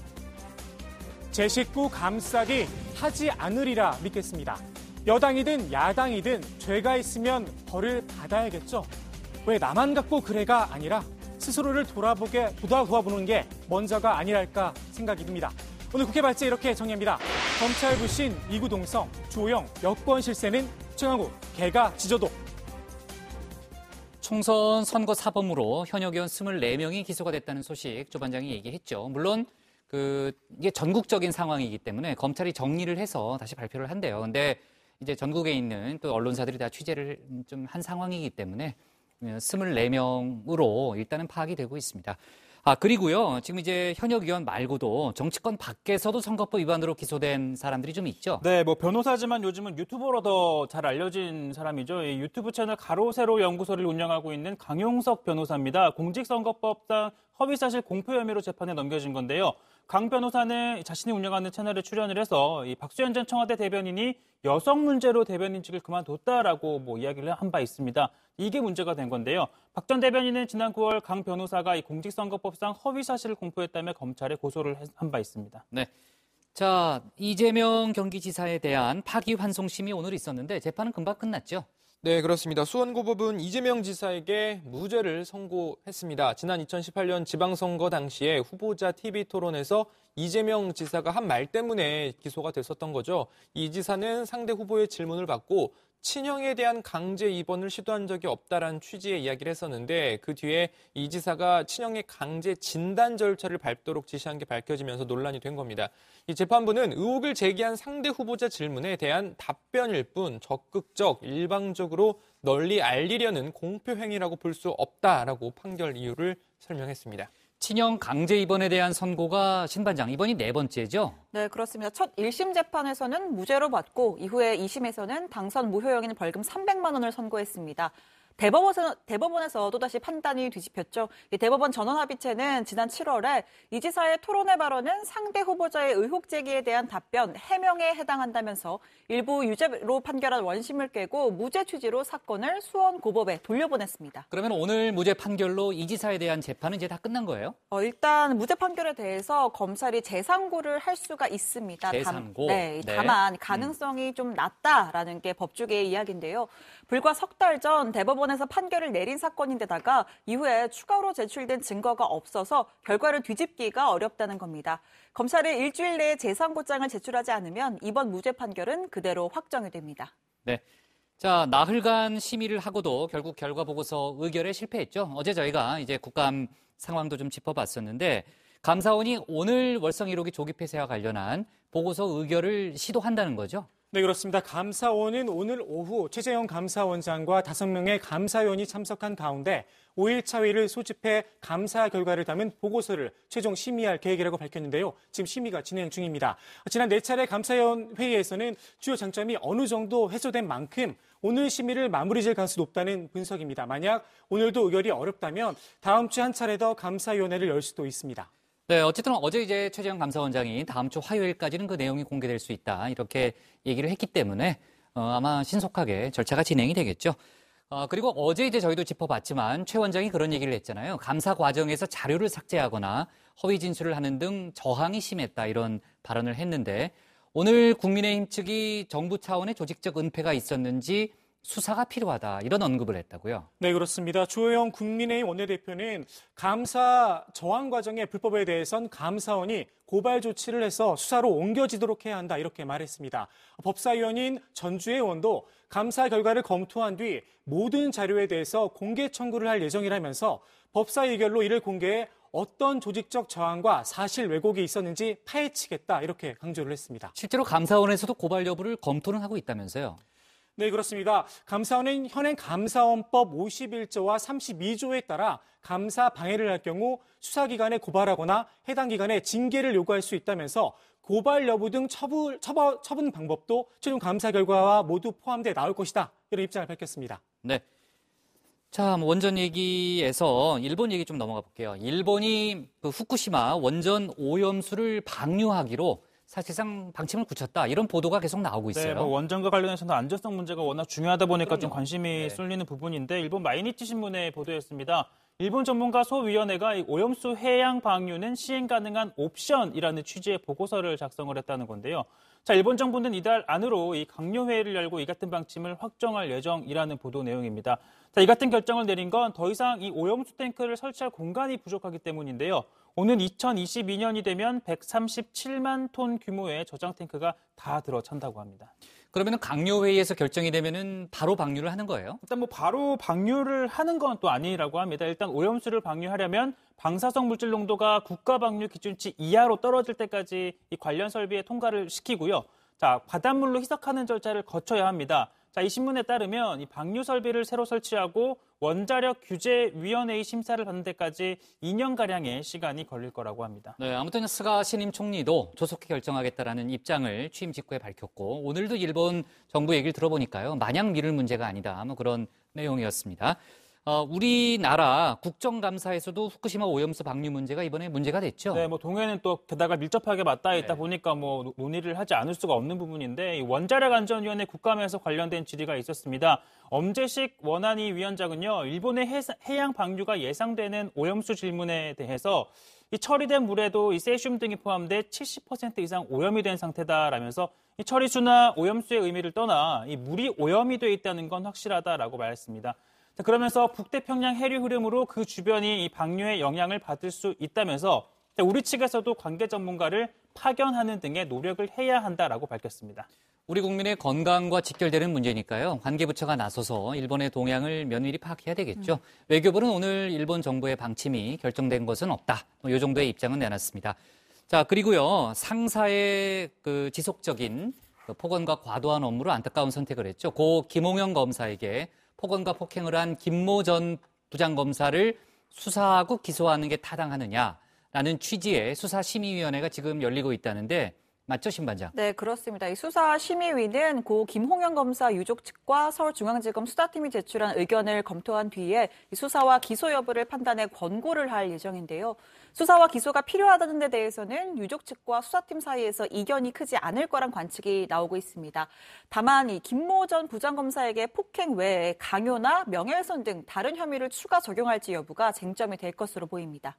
제 식구 감싸기 하지 않으리라 믿겠습니다. 여당이든 야당이든 죄가 있으면 벌을 받아야겠죠. 왜 나만 갖고 그래가 아니라 스스로를 돌아보게 돌아보는 게 먼저가 아니랄까 생각이 듭니다. 오늘 국회 발제 이렇게 정리합니다. 검찰 불신 이구동성, 주호영 여권 실세는 최강욱 개가 짖어도. 총선 선거 사범으로 현역 의원 이십사 명이 기소가 됐다는 소식 조 반장이 얘기했죠. 물론 그 이게 전국적인 상황이기 때문에 검찰이 정리를 해서 다시 발표를 한대요. 근데 이제 전국에 있는 또 언론사들이 다 취재를 좀 한 상황이기 때문에 이십사 명으로 일단은 파악이 되고 있습니다. 아, 그리고요. 지금 이제 현역 의원 말고도 정치권 밖에서도 선거법 위반으로 기소된 사람들이 좀 있죠. 네, 뭐 변호사지만 요즘은 유튜버로 더 잘 알려진 사람이죠. 이 유튜브 채널 가로세로 연구소를 운영하고 있는 강용석 변호사입니다. 공직선거법상 허위사실 공표 혐의로 재판에 넘겨진 건데요. 강 변호사는 자신이 운영하는 채널에 출연을 해서 이 박수현 전 청와대 대변인이 여성 문제로 대변인직을 그만뒀다라고 뭐 이야기를 한 바 있습니다. 이게 문제가 된 건데요. 박 전 대변인은 지난 구월 강 변호사가 이 공직선거법상 허위사실을 공표했다며 검찰에 고소를 한 바 있습니다. 네. 자, 이재명 경기지사에 대한 파기환송심이 오늘 있었는데 재판은 금방 끝났죠? 네, 그렇습니다. 수원고법은 이재명 지사에게 무죄를 선고했습니다. 지난 이천십팔 년 지방선거 당시에 후보자 티비 토론에서 이재명 지사가 한 말 때문에 기소가 됐었던 거죠. 이 지사는 상대 후보의 질문을 받고 친형에 대한 강제 입원을 시도한 적이 없다라는 취지의 이야기를 했었는데 그 뒤에 이 지사가 친형의 강제 진단 절차를 밟도록 지시한 게 밝혀지면서 논란이 된 겁니다. 이 재판부는 의혹을 제기한 상대 후보자 질문에 대한 답변일 뿐 적극적, 일방적으로 널리 알리려는 공표 행위라고 볼 수 없다라고 판결 이유를 설명했습니다. 친형 강제 입원에 대한 선고가 신반장 이번이 네 번째죠? 네, 그렇습니다. 첫 일 심 재판에서는 무죄로 받고 이후에 이 심에서는 당선 무효형인 벌금 삼백만 원을 선고했습니다. 대법원에서, 대법원에서 또다시 판단이 뒤집혔죠. 이 대법원 전원합의체는 지난 칠월에 이 지사의 토론회 발언은 상대 후보자의 의혹 제기에 대한 답변, 해명에 해당한다면서 일부 유죄로 판결한 원심을 깨고 무죄 취지로 사건을 수원고법에 돌려보냈습니다. 그러면 오늘 무죄 판결로 이 지사에 대한 재판은 이제 다 끝난 거예요? 어, 일단 무죄 판결에 대해서 검찰이 재상고를 할 수가 있습니다. 재상고? 네, 네. 다만 가능성이 음. 좀 낮다라는 게 법조계의 이야기인데요. 불과 석 달 전 대법원에서 판결을 내린 사건인데다가 이후에 추가로 제출된 증거가 없어서 결과를 뒤집기가 어렵다는 겁니다. 검찰이 일주일 내에 재상고장을 제출하지 않으면 이번 무죄 판결은 그대로 확정이 됩니다. 네. 자, 나흘간 심의를 하고도 결국 결과 보고서 의결에 실패했죠. 어제 저희가 이제 국감 상황도 좀 짚어봤었는데 감사원이 오늘 월성 일 호기 조기 폐쇄와 관련한 보고서 의결을 시도한다는 거죠. 네, 그렇습니다. 감사원은 오늘 오후 최재형 감사원장과 다섯 명의 감사위원이 참석한 가운데 오 일 차 회의를 소집해 감사 결과를 담은 보고서를 최종 심의할 계획이라고 밝혔는데요. 지금 심의가 진행 중입니다. 지난 네 차례 감사위원 회의에서는 주요 장점이 어느 정도 해소된 만큼 오늘 심의를 마무리 지을 가능성이 높다는 분석입니다. 만약 오늘도 의결이 어렵다면 다음 주 한 차례 더 감사위원회를 열 수도 있습니다. 네, 어쨌든 어제 이제 최재형 감사원장이 다음 주 화요일까지는 그 내용이 공개될 수 있다 이렇게 얘기를 했기 때문에 어, 아마 신속하게 절차가 진행이 되겠죠. 어, 그리고 어제 이제 저희도 짚어봤지만 최 원장이 그런 얘기를 했잖아요. 감사 과정에서 자료를 삭제하거나 허위 진술을 하는 등 저항이 심했다 이런 발언을 했는데 오늘 국민의힘 측이 정부 차원의 조직적 은폐가 있었는지 수사가 필요하다 이런 언급을 했다고요? 네, 그렇습니다. 주호영 국민의힘 원내대표는 감사 저항 과정의 불법에 대해선 감사원이 고발 조치를 해서 수사로 옮겨지도록 해야 한다 이렇게 말했습니다. 법사위원인 전주혜 의원도 감사 결과를 검토한 뒤 모든 자료에 대해서 공개 청구를 할 예정이라면서 법사 의결로 이를 공개해 어떤 조직적 저항과 사실 왜곡이 있었는지 파헤치겠다 이렇게 강조를 했습니다. 실제로 감사원에서도 고발 여부를 검토는 하고 있다면서요? 네, 그렇습니다. 감사원은 현행 감사원법 오십일 조와 삼십이 조에 따라 감사 방해를 할 경우 수사기관에 고발하거나 해당 기관에 징계를 요구할 수 있다면서 고발 여부 등 처분, 처분, 처분 방법도 최종 감사 결과와 모두 포함돼 나올 것이다. 이런 입장을 밝혔습니다. 네. 자, 원전 얘기에서 일본 얘기 좀 넘어가 볼게요. 일본이 그 후쿠시마 원전 오염수를 방류하기로 사실상 방침을 굳혔다. 이런 보도가 계속 나오고 있어요. 네, 뭐 원전과 관련해서는 안전성 문제가 워낙 중요하다 보니까 그럼요. 좀 관심이 네. 쏠리는 부분인데 일본 마이니치 신문의 보도였습니다. 일본 전문가 소위원회가 이 오염수 해양 방류는 시행 가능한 옵션이라는 취지의 보고서를 작성을 했다는 건데요. 자, 일본 정부는 이달 안으로 이 강요회의를 열고 이 같은 방침을 확정할 예정이라는 보도 내용입니다. 자, 이 같은 결정을 내린 건 더 이상 이 오염수 탱크를 설치할 공간이 부족하기 때문인데요. 오는 이천이십이 년이 되면 백삼십칠만 톤 규모의 저장 탱크가 다 들어찬다고 합니다. 그러면 강요회의에서 결정이 되면은 바로 방류를 하는 거예요? 일단 뭐 바로 방류를 하는 건 또 아니라고 합니다. 일단 오염수를 방류하려면 방사성 물질 농도가 국가 방류 기준치 이하로 떨어질 때까지 이 관련 설비에 통과를 시키고요. 자, 바닷물로 희석하는 절차를 거쳐야 합니다. 자, 이 신문에 따르면 이 방류 설비를 새로 설치하고 원자력 규제위원회의 심사를 받는 데까지 이 년가량의 시간이 걸릴 거라고 합니다. 네, 아무튼 스가 신임 총리도 조속히 결정하겠다라는 입장을 취임 직후에 밝혔고 오늘도 일본 정부 얘기를 들어보니까요. 마냥 미룰 문제가 아니다. 뭐 그런 내용이었습니다. 어, 우리나라 국정감사에서도 후쿠시마 오염수 방류 문제가 이번에 문제가 됐죠. 네, 뭐 동해는 또 게다가 밀접하게 맞닿아 있다 네. 보니까 뭐 논의를 하지 않을 수가 없는 부분인데 이 원자력안전위원회 국감에서 관련된 질의가 있었습니다. 엄재식 원안위 위원장은요, 일본의 해, 해양 방류가 예상되는 오염수 질문에 대해서 이 처리된 물에도 이 세슘 등이 포함돼 칠십 퍼센트 이상 오염이 된 상태다라면서 이 처리수나 오염수의 의미를 떠나 이 물이 오염이 돼 있다는 건 확실하다라고 말했습니다. 그러면서 북태평양 해류 흐름으로 그 주변이 이 방류의 영향을 받을 수 있다면서 우리 측에서도 관계 전문가를 파견하는 등의 노력을 해야 한다라고 밝혔습니다. 우리 국민의 건강과 직결되는 문제니까요. 관계부처가 나서서 일본의 동향을 면밀히 파악해야 되겠죠. 음. 외교부는 오늘 일본 정부의 방침이 결정된 것은 없다. 이 정도의 입장은 내놨습니다. 자, 그리고요. 상사의 그 지속적인 그 폭언과 과도한 업무로 안타까운 선택을 했죠. 고 김홍영 검사에게 폭언과 폭행을 한 김모 전 부장검사를 수사하고 기소하는 게 타당하느냐라는 취지의 수사심의위원회가 지금 열리고 있다는데 맞죠, 신반장? 네, 그렇습니다. 이 수사심의위는 고 김홍영 검사 유족 측과 서울중앙지검 수사팀이 제출한 의견을 검토한 뒤에 이 수사와 기소 여부를 판단해 권고를 할 예정인데요. 수사와 기소가 필요하다는 데 대해서는 유족 측과 수사팀 사이에서 이견이 크지 않을 거란 관측이 나오고 있습니다. 다만 이 김모 전 부장검사에게 폭행 외에 강요나 명예훼손 등 다른 혐의를 추가 적용할지 여부가 쟁점이 될 것으로 보입니다.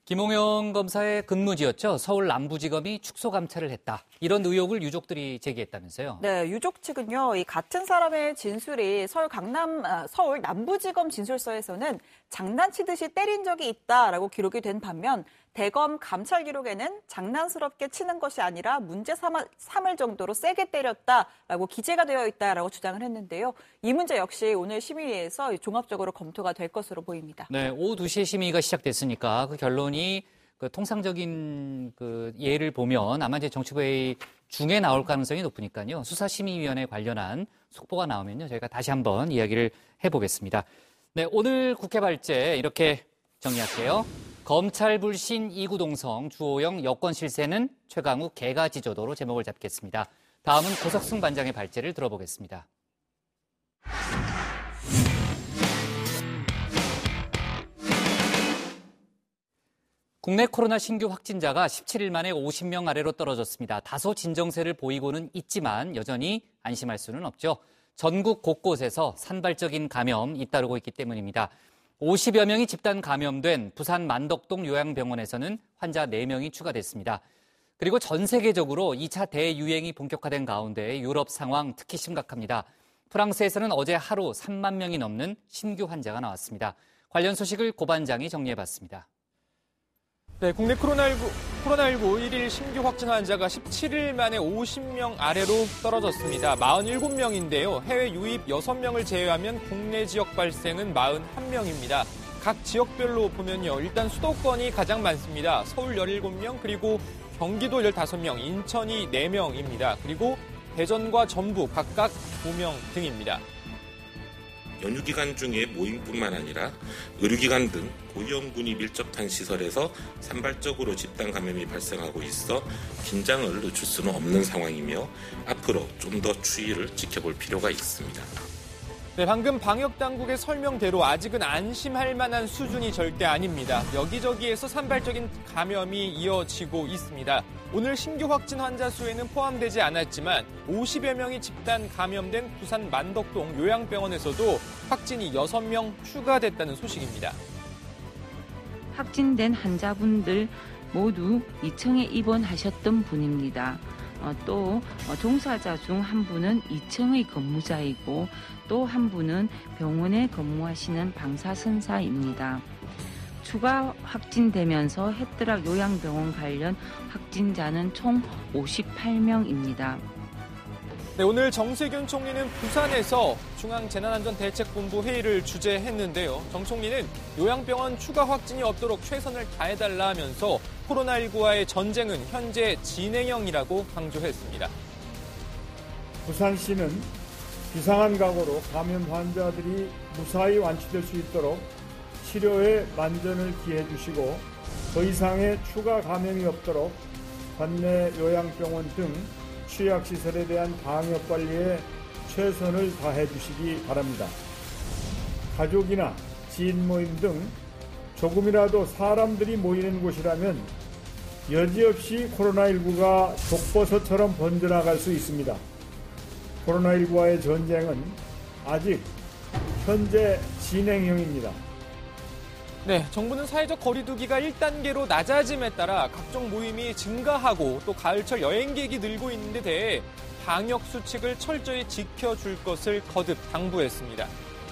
김홍영 검사의 근무지였죠. 서울 남부지검이 축소 감찰을 했다. 이런 의혹을 유족들이 제기했다면서요. 네, 유족 측은요. 이 같은 사람의 진술이 서울 강남 아, 서울 남부지검 진술서에서는 장난치듯이 때린 적이 있다라고 기록이 된 반면 대검 감찰 기록에는 장난스럽게 치는 것이 아니라 문제 삼을 정도로 세게 때렸다라고 기재가 되어 있다라고 주장을 했는데요. 이 문제 역시 오늘 심의위에서 종합적으로 검토가 될 것으로 보입니다. 네, 오후 두 시에 심의가 시작됐으니까 그 결론이 그 통상적인 그 예를 보면 아마 이제 정치부회의 중에 나올 가능성이 높으니까요. 수사심의위원회 관련한 속보가 나오면요. 저희가 다시 한번 이야기를 해보겠습니다. 네, 오늘 국회 발제 이렇게 정리할게요. 검찰 불신 이구동성 주호영 여권 실세는 최강욱 개가지저도로 제목을 잡겠습니다. 다음은 고석승 반장의 발제를 들어보겠습니다. 국내 코로나 신규 확진자가 십칠 일 만에 오십 명 아래로 떨어졌습니다. 다소 진정세를 보이고는 있지만 여전히 안심할 수는 없죠. 전국 곳곳에서 산발적인 감염 잇따르고 있기 때문입니다. 오십여 명이 집단 감염된 부산 만덕동 요양병원에서는 환자 네 명이 추가됐습니다. 그리고 전 세계적으로 이 차 대유행이 본격화된 가운데 유럽 상황 특히 심각합니다. 프랑스에서는 어제 하루 삼만 명이 넘는 신규 환자가 나왔습니다. 관련 소식을 고 반장이 정리해봤습니다. 네, 국내 코로나십구, 코로나십구 일일 신규 확진 환자가 십칠 일 만에 오십 명 아래로 떨어졌습니다. 사십칠 명인데요. 해외 유입 여섯 명을 제외하면 국내 지역 발생은 사십일 명입니다. 각 지역별로 보면요. 일단 수도권이 가장 많습니다. 서울 열일곱 명, 그리고 경기도 열다섯 명, 인천이 네 명입니다. 그리고 대전과 전북 각각 두 명 등입니다. 연휴 기간 중에 모임뿐만 아니라 의료기관 등 고위험군이 밀접한 시설에서 산발적으로 집단 감염이 발생하고 있어 긴장을 늦출 수는 없는 상황이며 앞으로 좀 더 추이를 지켜볼 필요가 있습니다. 네, 방금 방역당국의 설명대로 아직은 안심할 만한 수준이 절대 아닙니다. 여기저기에서 산발적인 감염이 이어지고 있습니다. 오늘 신규 확진 환자 수에는 포함되지 않았지만 오십여 명이 집단 감염된 부산 만덕동 요양병원에서도 확진이 여섯 명 추가됐다는 소식입니다. 확진된 환자분들 모두 이 층에 입원하셨던 분입니다. 어, 또 어, 종사자 중 한 분은 이 층의 근무자이고 또 한 분은 병원에 근무하시는 방사선사입니다. 추가 확진되면서 햇드락 요양병원 관련 확진자는 총 오십팔 명입니다. 네, 오늘 정세균 총리는 부산에서 중앙재난안전대책본부 회의를 주재했는데요. 정 총리는 요양병원 추가 확진이 없도록 최선을 다해달라 하면서 코로나십구와의 전쟁은 현재 진행형이라고 강조했습니다. 부산시는 비상한 각오로 감염 환자들이 무사히 완치될 수 있도록 치료에 만전을 기해 주시고 더 이상의 추가 감염이 없도록 관내 요양병원 등 취약시설에 대한 방역관리에 최선을 다해 주시기 바랍니다. 가족이나 지인 모임 등 조금이라도 사람들이 모이는 곳이라면 여지없이 코로나십구가 독버섯처럼 번져나갈 수 있습니다. 코로나십구와의 전쟁은 아직 현재 진행형입니다. 네, 정부는 사회적 거리두기가 일 단계로 낮아짐에 따라 각종 모임이 증가하고 또 가을철 여행객이 늘고 있는 데 대해 방역 수칙을 철저히 지켜줄 것을 거듭 당부했습니다.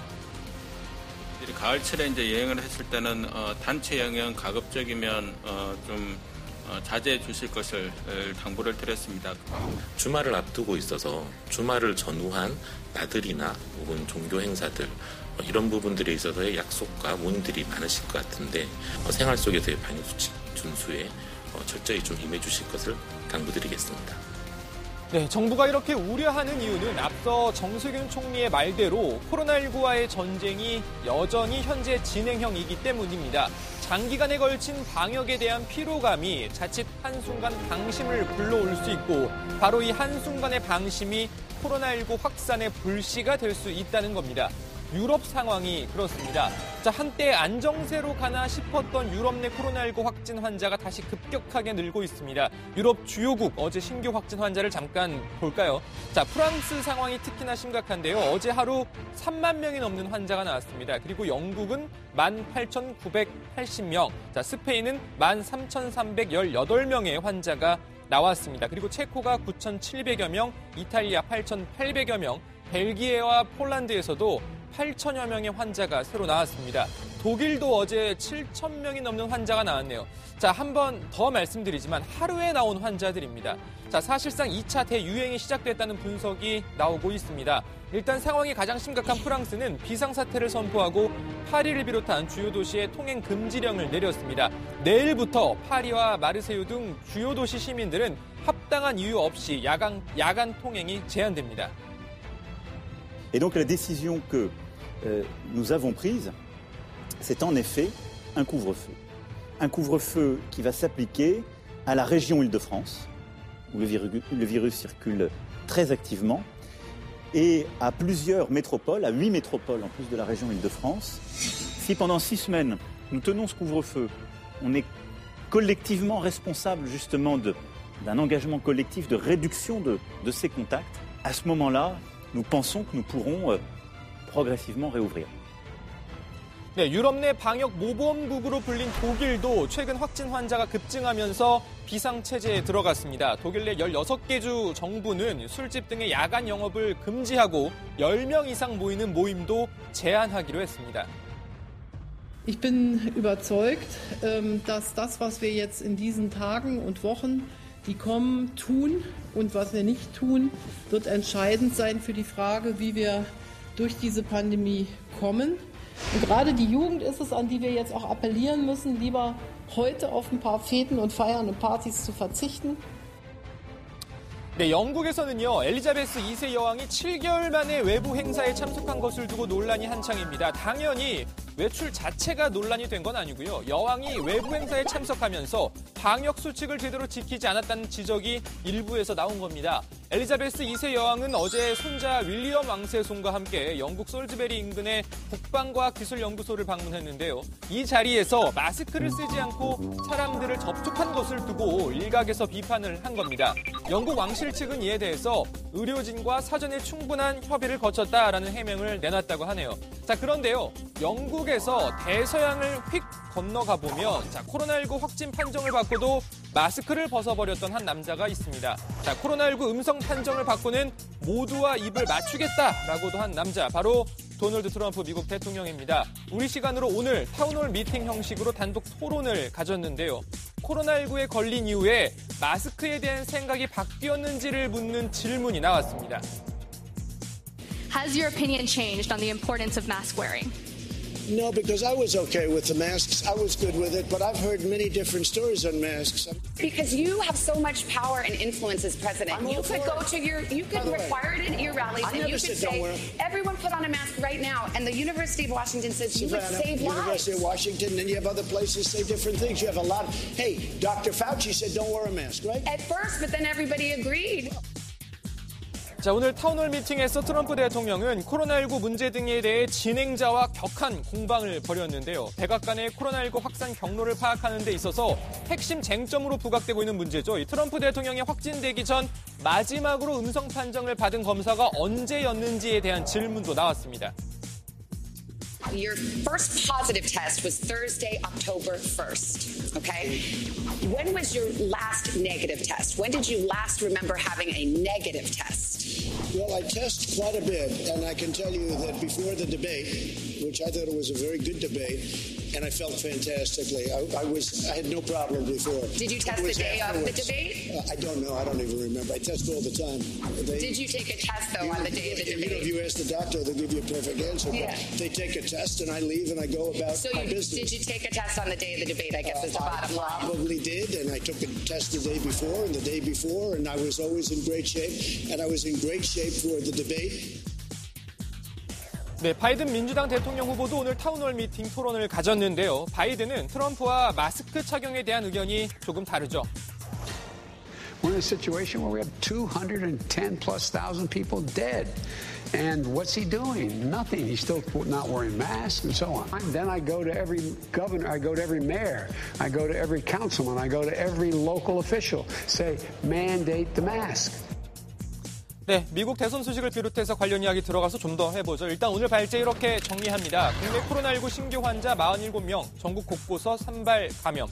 가을철에 이제 여행을 했을 때는 어, 단체 여행은 가급적이면 어, 좀 어, 자제해 주실 것을 당부를 드렸습니다. 주말을 앞두고 있어서 주말을 전후한 나들이나 혹은 종교 행사들 이런 부분들에 있어서의 약속과 모임들이 많으실 것 같은데 생활 속에서의 방역수칙 준수에 철저히 좀 임해 주실 것을 당부드리겠습니다. 네, 정부가 이렇게 우려하는 이유는 앞서 정세균 총리의 말대로 코로나십구와의 전쟁이 여전히 현재 진행형이기 때문입니다. 장기간에 걸친 방역에 대한 피로감이 자칫 한순간 방심을 불러올 수 있고 바로 이 한순간의 방심이 코로나십구 확산의 불씨가 될 수 있다는 겁니다. 유럽 상황이 그렇습니다. 자, 한때 안정세로 가나 싶었던 유럽 내 코로나십구 확진 환자가 다시 급격하게 늘고 있습니다. 유럽 주요국 어제 신규 확진 환자를 잠깐 볼까요? 자, 프랑스 상황이 특히나 심각한데요. 어제 하루 삼만 명이 넘는 환자가 나왔습니다. 그리고 영국은 만 팔천구백팔십 명, 자, 스페인은 만 삼천삼백십팔 명의 환자가 나왔습니다. 그리고 체코가 구천칠백여 명, 이탈리아 팔천팔백여 명, 벨기에와 폴란드에서도 팔천여 명의 환자가 새로 나왔습니다. 독일도 어제 칠천 명이 넘는 환자가 나왔네요. 자, 한 번 더 말씀드리지만 하루에 나온 환자들입니다. 자, 사실상 이 차 대유행이 시작됐다는 분석이 나오고 있습니다. 일단 상황이 가장 심각한 프랑스는 비상사태를 선포하고 파리를 비롯한 주요 도시에 통행 금지령을 내렸습니다. 내일부터 파리와 마르세유 등 주요 도시 시민들은 합당한 이유 없이 야간, 야간 통행이 제한됩니다. Et donc la décision que euh, nous avons prise, c'est en effet un couvre-feu. Un couvre-feu qui va s'appliquer à la région Île-de-France, où le virus, le virus circule très activement, et à plusieurs métropoles, à huit métropoles en plus de la région Île-de-France. Si pendant six semaines, nous tenons ce couvre-feu, on est collectivement responsable justement de, d'un engagement collectif de réduction de, de ces contacts, à ce moment-là, nous pensons que nous pourrons euh, progressivement réouvrir. 네, 유럽 내 방역 모범국으로 불린 독일도 최근 확진 환자가 급증하면서 비상체제에 들어갔습니다. 독일 내 열여섯 개 주 정부는 술집 등의 야간 영업을 금지하고 열 명 이상 모이는 모임도 제한하기로 했습니다. Ich bin überzeugt, dass das, was wir jetzt in diesen Tagen und Wochen die kommen, tun und was wir nicht tun, wird entscheidend sein für die Frage, wie wir durch diese Pandemie kommen. Und gerade die Jugend ist es, an die wir jetzt auch appellieren müssen, lieber heute auf ein paar Feten und Feiern und Partys zu verzichten. 네, 영국에서는요, 엘리자베스 이 세 여왕이 칠 개월 만에 외부 행사에 참석한 것을 두고 논란이 한창입니다. 당연히 외출 자체가 논란이 된 건 아니고요. 여왕이 외부 행사에 참석하면서 방역 수칙을 제대로 지키지 않았다는 지적이 일부에서 나온 겁니다. 엘리자베스 이 세 여왕은 어제 손자 윌리엄 왕세손과 함께 영국 솔즈베리 인근의 국방과학기술연구소를 방문했는데요. 이 자리에서 마스크를 쓰지 않고 사람들을 접촉한 것을 두고 일각에서 비판을 한 겁니다. 영국 왕실 측은 이에 대해서 의료진과 사전에 충분한 협의를 거쳤다라는 해명을 내놨다고 하네요. 자, 그런데요. 영국에서 대서양을 휙 건너가 보면 자, 코로나십구 확진 판정을 받고도 마스크를 벗어버렸던 한 남자가 있습니다. 자, 코로나십구 음성 판정을 받고는 모두와 입을 맞추겠다라고도 한 남자, 바로 도널드 트럼프 미국 대통령입니다. 우리 시간으로 오늘 타운홀 미팅 형식으로 단독 토론을 가졌는데요. 코로나십구에 걸린 이후에 마스크에 대한 생각이 바뀌었는지를 묻는 질문이 나왔습니다. Has your opinion changed on the importance of mask wearing? No, because I was okay with the masks. I was good with it, but I've heard many different stories on masks. Because you have so much power and influence as president. I'm You could go it. to your, you could require it at your rallies, I and you never could said don't say, wear 'em. everyone put on a mask right now. And the University of Washington says you would Savannah, save lives. University of Washington, and you have other places say different things. You have a lot of, hey, Doctor Fauci said don't wear a mask, right? At first, but then everybody agreed. 자, 오늘 타운홀 미팅에서 트럼프 대통령은 코로나십구 문제 등에 대해 진행자와 격한 공방을 벌였는데요. 백악관의 코로나십구 확산 경로를 파악하는 데 있어서 핵심 쟁점으로 부각되고 있는 문제죠. 이 트럼프 대통령이 확진되기 전 마지막으로 음성 판정을 받은 검사가 언제였는지에 대한 질문도 나왔습니다. Your first positive test was Thursday, October first, okay? When was your last negative test? When did you last remember having a negative test? Well, I test quite a bit, and I can tell you that before the debate, which I thought it was a very good debate, and I felt fantastically. I, I was, I had no problem before. Did you test the day of the debate? Uh, I don't know. I don't even remember. I test all the time. They, Did you take a test, though, on the day of the you know, debate? if you ask the doctor, they'll give you a perfect answer. Yeah. But they take a test, and I leave, and I go about So my you, business. did you take a test on the day of the debate, I guess, is the bottom line. Probably did, and I took a test the day before and the day before, and I was always in great shape, and I was in great shape for the debate. 네, 바이든 민주당 대통령 후보도 오늘 타운홀 미팅 토론을 가졌는데요. 바이든은 트럼프와 마스크 착용에 대한 의견이 조금 다르죠. We're in a situation where we have two hundred ten plus thousand people dead. And what's he doing? Nothing. He's still not wearing masks and so on. Then I go to every governor, I go to every mayor, I go to every councilman, I go to every local official, say, mandate the mask. 네, 미국 대선 소식을 비롯해서 관련 이야기 들어가서 좀 더 해보죠. 일단 오늘 발제 이렇게 정리합니다. 국내 코로나십구 신규 환자 사십칠 명, 전국 곳곳서 산발 감염.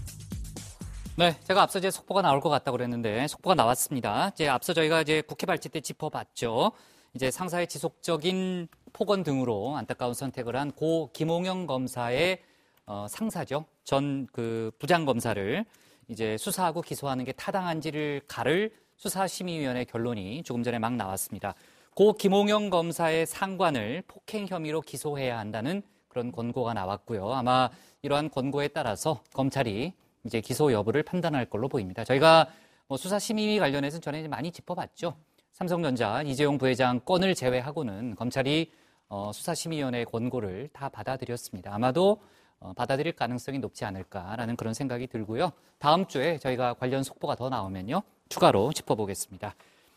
네, 제가 앞서 이제 속보가 나올 것 같다고 그랬는데 속보가 나왔습니다. 이제 앞서 저희가 이제 국회 발제 때 짚어봤죠. 이제 상사의 지속적인 폭언 등으로 안타까운 선택을 한 고 김홍영 검사의 어, 상사죠. 전 그 부장 검사를 이제 수사하고 기소하는 게 타당한지를 가를 수사심의위원회 결론이 조금 전에 막 나왔습니다. 고 김홍영 검사의 상관을 폭행 혐의로 기소해야 한다는 그런 권고가 나왔고요. 아마 이러한 권고에 따라서 검찰이 이제 기소 여부를 판단할 걸로 보입니다. 저희가 뭐 수사심의위 관련해서는 전에 많이 짚어봤죠. 삼성전자 이재용 부회장 건을 제외하고는 검찰이 어, 수사심의위원회의 권고를 다 받아들였습니다. 아마도 어, 받아들일 가능성이 높지 않을까라는 그런 생각이 들고요. 다음 주에 저희가 관련 속보가 더 나오면요. 추가로 짚어보겠습니다.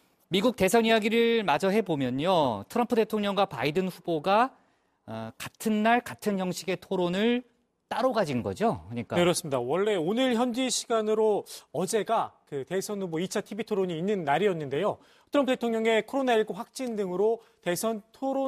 미국 대선 이야기를 마저 해보면요. 트럼프 대통령과 바이든 후보가 어, 같은 날 같은 형식의 토론을 따로 가진 거죠. 그러니까 네, 그렇습니다. 원래 오늘 현지 시간으로 어제가 그 대선 후보 이 차 티비 토론이 있는 날이었는데요. 트럼프 대통령의 코로나십구 확진 등으로 대선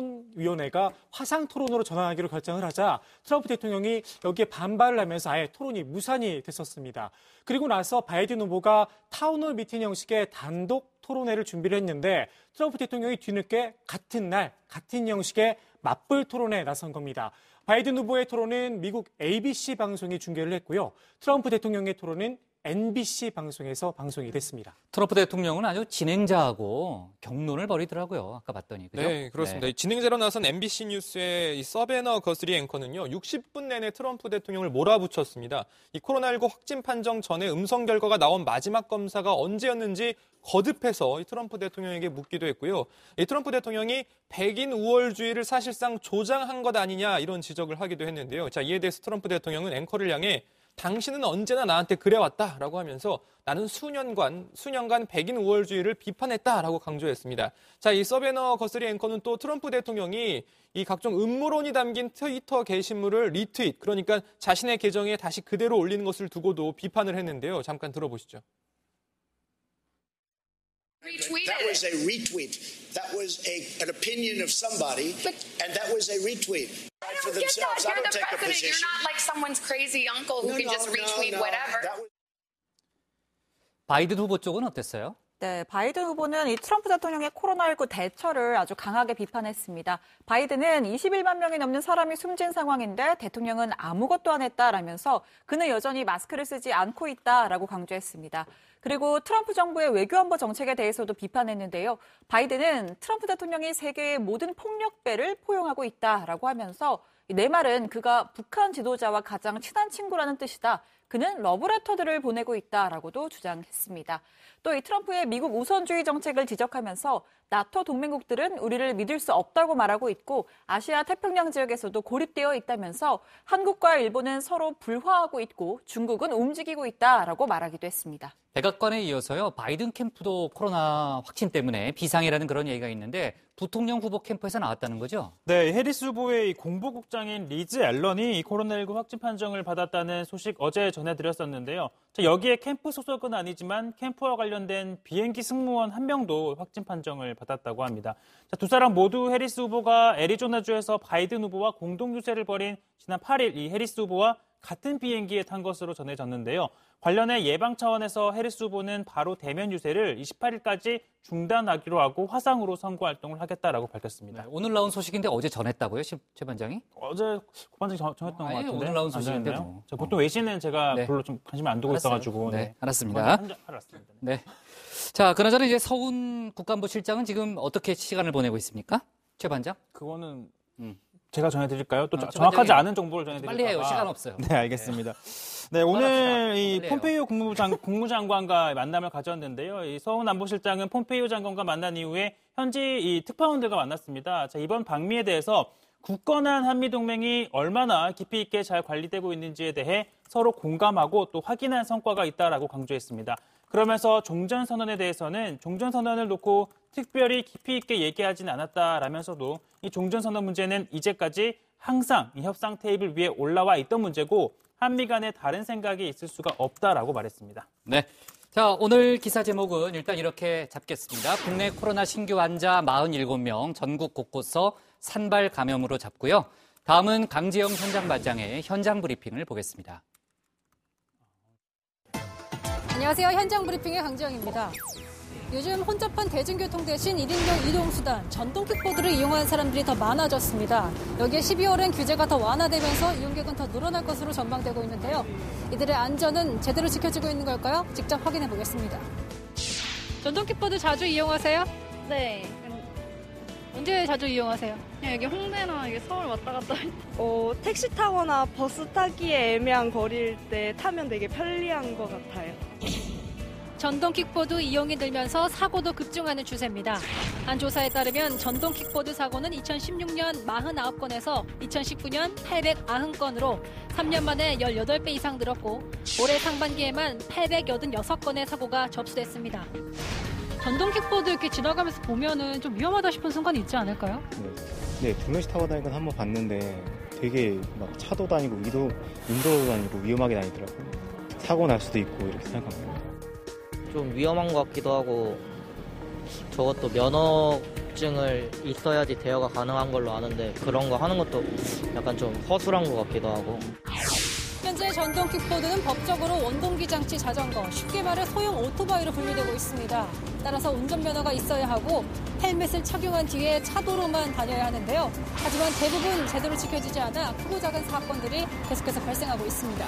토론위원회가 화상 토론으로 전환하기로 결정을 하자 트럼프 대통령이 여기에 반발을 하면서 아예 토론이 무산이 됐었습니다. 그리고 나서 바이든 후보가 타운홀 미팅 형식의 단독 토론회를 준비를 했는데 트럼프 대통령이 뒤늦게 같은 날 같은 형식의 맞불 토론에 나선 겁니다. 바이든 후보의 토론은 미국 에이비씨 방송이 중계를 했고요. 트럼프 대통령의 토론은 엠비씨 방송에서 방송이 됐습니다. 트럼프 대통령은 아주 진행자하고 경론을 벌이더라고요. 아까 봤더니. 그죠? 네, 그렇습니다. 네. 진행자로 나선 엠비씨 뉴스의 이 서베너 거스리 앵커는요. 육십 분 내내 트럼프 대통령을 몰아붙였습니다. 이 코로나십구 확진 판정 전에 음성 결과가 나온 마지막 검사가 언제였는지 거듭해서 이 트럼프 대통령에게 묻기도 했고요. 이 트럼프 대통령이 백인 우월주의를 사실상 조장한 것 아니냐 이런 지적을 하기도 했는데요. 자, 이에 대해서 트럼프 대통령은 앵커를 향해 당신은 언제나 나한테 그래왔다라고 하면서 나는 수년간, 수년간 백인 우월주의를 비판했다라고 강조했습니다. 자, 이 서베너 거스리 앵커는 또 트럼프 대통령이 이 각종 음모론이 담긴 트위터 게시물을 리트윗, 그러니까 자신의 계정에 다시 그대로 올리는 것을 두고도 비판을 했는데요. 잠깐 들어보시죠. That was a retweet. That was a, an opinion of somebody, and that was a retweet. I don't get that. You're the president. You're not like someone's crazy uncle who No, can no, just retweet no, no. whatever. That was... 바이든 후보 쪽은 어땠어요? 네, 바이든 후보는 이 트럼프 대통령의 코로나십구 대처를 아주 강하게 비판했습니다. 바이든은 이십일만 명이 넘는 사람이 숨진 상황인데 대통령은 아무것도 안 했다라면서 그는 여전히 마스크를 쓰지 않고 있다라고 강조했습니다. 그리고 트럼프 정부의 외교안보 정책에 대해서도 비판했는데요. 바이든은 트럼프 대통령이 세계의 모든 폭력배를 포용하고 있다라고 하면서 내 말은 그가 북한 지도자와 가장 친한 친구라는 뜻이다. 그는 러브레터들을 보내고 있다라고도 주장했습니다. 또 이 트럼프의 미국 우선주의 정책을 지적하면서 나토 동맹국들은 우리를 믿을 수 없다고 말하고 있고 아시아 태평양 지역에서도 고립되어 있다면서 한국과 일본은 서로 불화하고 있고 중국은 움직이고 있다라고 말하기도 했습니다. 백악관에 이어서요, 바이든 캠프도 코로나 확진 때문에 비상이라는 그런 얘기가 있는데 부통령 후보 캠프에서 나왔다는 거죠? 네, 해리스 후보의 공보국장인 리즈 앨런이 코로나십구 확진 판정을 받았다는 소식 어제 전해드렸었는데요. 자, 여기에 캠프 소속은 아니지만 캠프와 관련된 비행기 승무원 한 명도 확진 판정을 받았다고 합니다. 자, 두 사람 모두 해리스 후보가 애리조나주에서 바이든 후보와 공동 유세를 벌인 지난 팔 일 이 해리스 후보와 같은 비행기에 탄 것으로 전해졌는데요. 관련해 예방 차원에서 해리스 후보는 바로 대면 유세를 이십팔 일까지 중단하기로 하고 화상으로 선거 활동을 하겠다라고 밝혔습니다. 네, 오늘 나온 소식인데 어제 전했다고요, 최 반장이? 어제 고반장이 전했던 것 같은데. 오늘 나온 소식인데 뭐. 보통 외신은 제가 네. 별로 좀 관심을 안 두고 알았어요. 있어가지고. 네, 네. 알았습니다. 알았습니다. 네. 자, 그나저나 이제 서훈 국간부 실장은 지금 어떻게 시간을 보내고 있습니까? 최 반장? 그거는 음. 제가 전해드릴까요? 또 아, 정확하지 않은 정보를 전해드릴까요? 빨리 해요. 시간 없어요. 네, 알겠습니다. 네, 오늘 이 빨리 폼페이오 국무장, 국무장관과 만남을 가졌는데요. 이 서훈 안보실장은 폼페이오 장관과 만난 이후에 현지 이 특파원들과 만났습니다. 자, 이번 방미에 대해서 굳건한 한미동맹이 얼마나 깊이 있게 잘 관리되고 있는지에 대해 서로 공감하고 또 확인한 성과가 있다라고 강조했습니다. 그러면서 종전선언에 대해서는 종전선언을 놓고 특별히 깊이 있게 얘기하진 않았다라면서도 이 종전선언 문제는 이제까지 항상 이 협상 테이블 위에 올라와 있던 문제고 한미 간에 다른 생각이 있을 수가 없다라고 말했습니다. 네. 자, 오늘 기사 제목은 일단 이렇게 잡겠습니다. 국내 코로나 신규 환자 사십칠 명 전국 곳곳서 산발 감염으로 잡고요. 다음은 강지영 현장 반장의 현장 브리핑을 보겠습니다. 안녕하세요. 현장 브리핑의 강지영입니다. 요즘 혼잡한 대중교통 대신 일 인용 이동수단, 전동 킥보드를 이용하는 사람들이 더 많아졌습니다. 여기에 십이월엔 규제가 더 완화되면서 이용객은 더 늘어날 것으로 전망되고 있는데요. 이들의 안전은 제대로 지켜지고 있는 걸까요? 직접 확인해 보겠습니다. 전동 킥보드 자주 이용하세요? 네. 언제 자주 이용하세요? 그냥 여기 홍대나 여기 서울 왔다 갔다 할 때. 어, 택시 타거나 버스 타기에 애매한 거리일 때 타면 되게 편리한 것 같아요. 전동 킥보드 이용이 늘면서 사고도 급증하는 추세입니다. 한 조사에 따르면 전동 킥보드 사고는 이천십육 년 사십구 건에서 이천십구 년 팔백구십 건으로 삼 년 만에 십팔 배 이상 늘었고 올해 상반기에만 팔백팔십육 건의 사고가 접수됐습니다. 전동 킥보드 이렇게 지나가면서 보면은 좀 위험하다 싶은 순간이 있지 않을까요? 네, 네 두 명씩 타고 다니는 건 한번 봤는데 되게 막 차도 다니고 위도, 인도도 다니고 위험하게 다니더라고요. 사고 날 수도 있고 이렇게 생각합니다. 좀 위험한 것 같기도 하고 저것도 면허증을 있어야지 대여가 가능한 걸로 아는데 그런 거 하는 것도 약간 좀 허술한 것 같기도 하고. 현재 전동 킥보드는 법적으로 원동기 장치 자전거, 쉽게 말해 소형 오토바이로 분류되고 있습니다. 따라서 운전면허가 있어야 하고 헬멧을 착용한 뒤에 차도로만 다녀야 하는데요. 하지만 대부분 제대로 지켜지지 않아 크고 작은 사건들이 계속해서 발생하고 있습니다.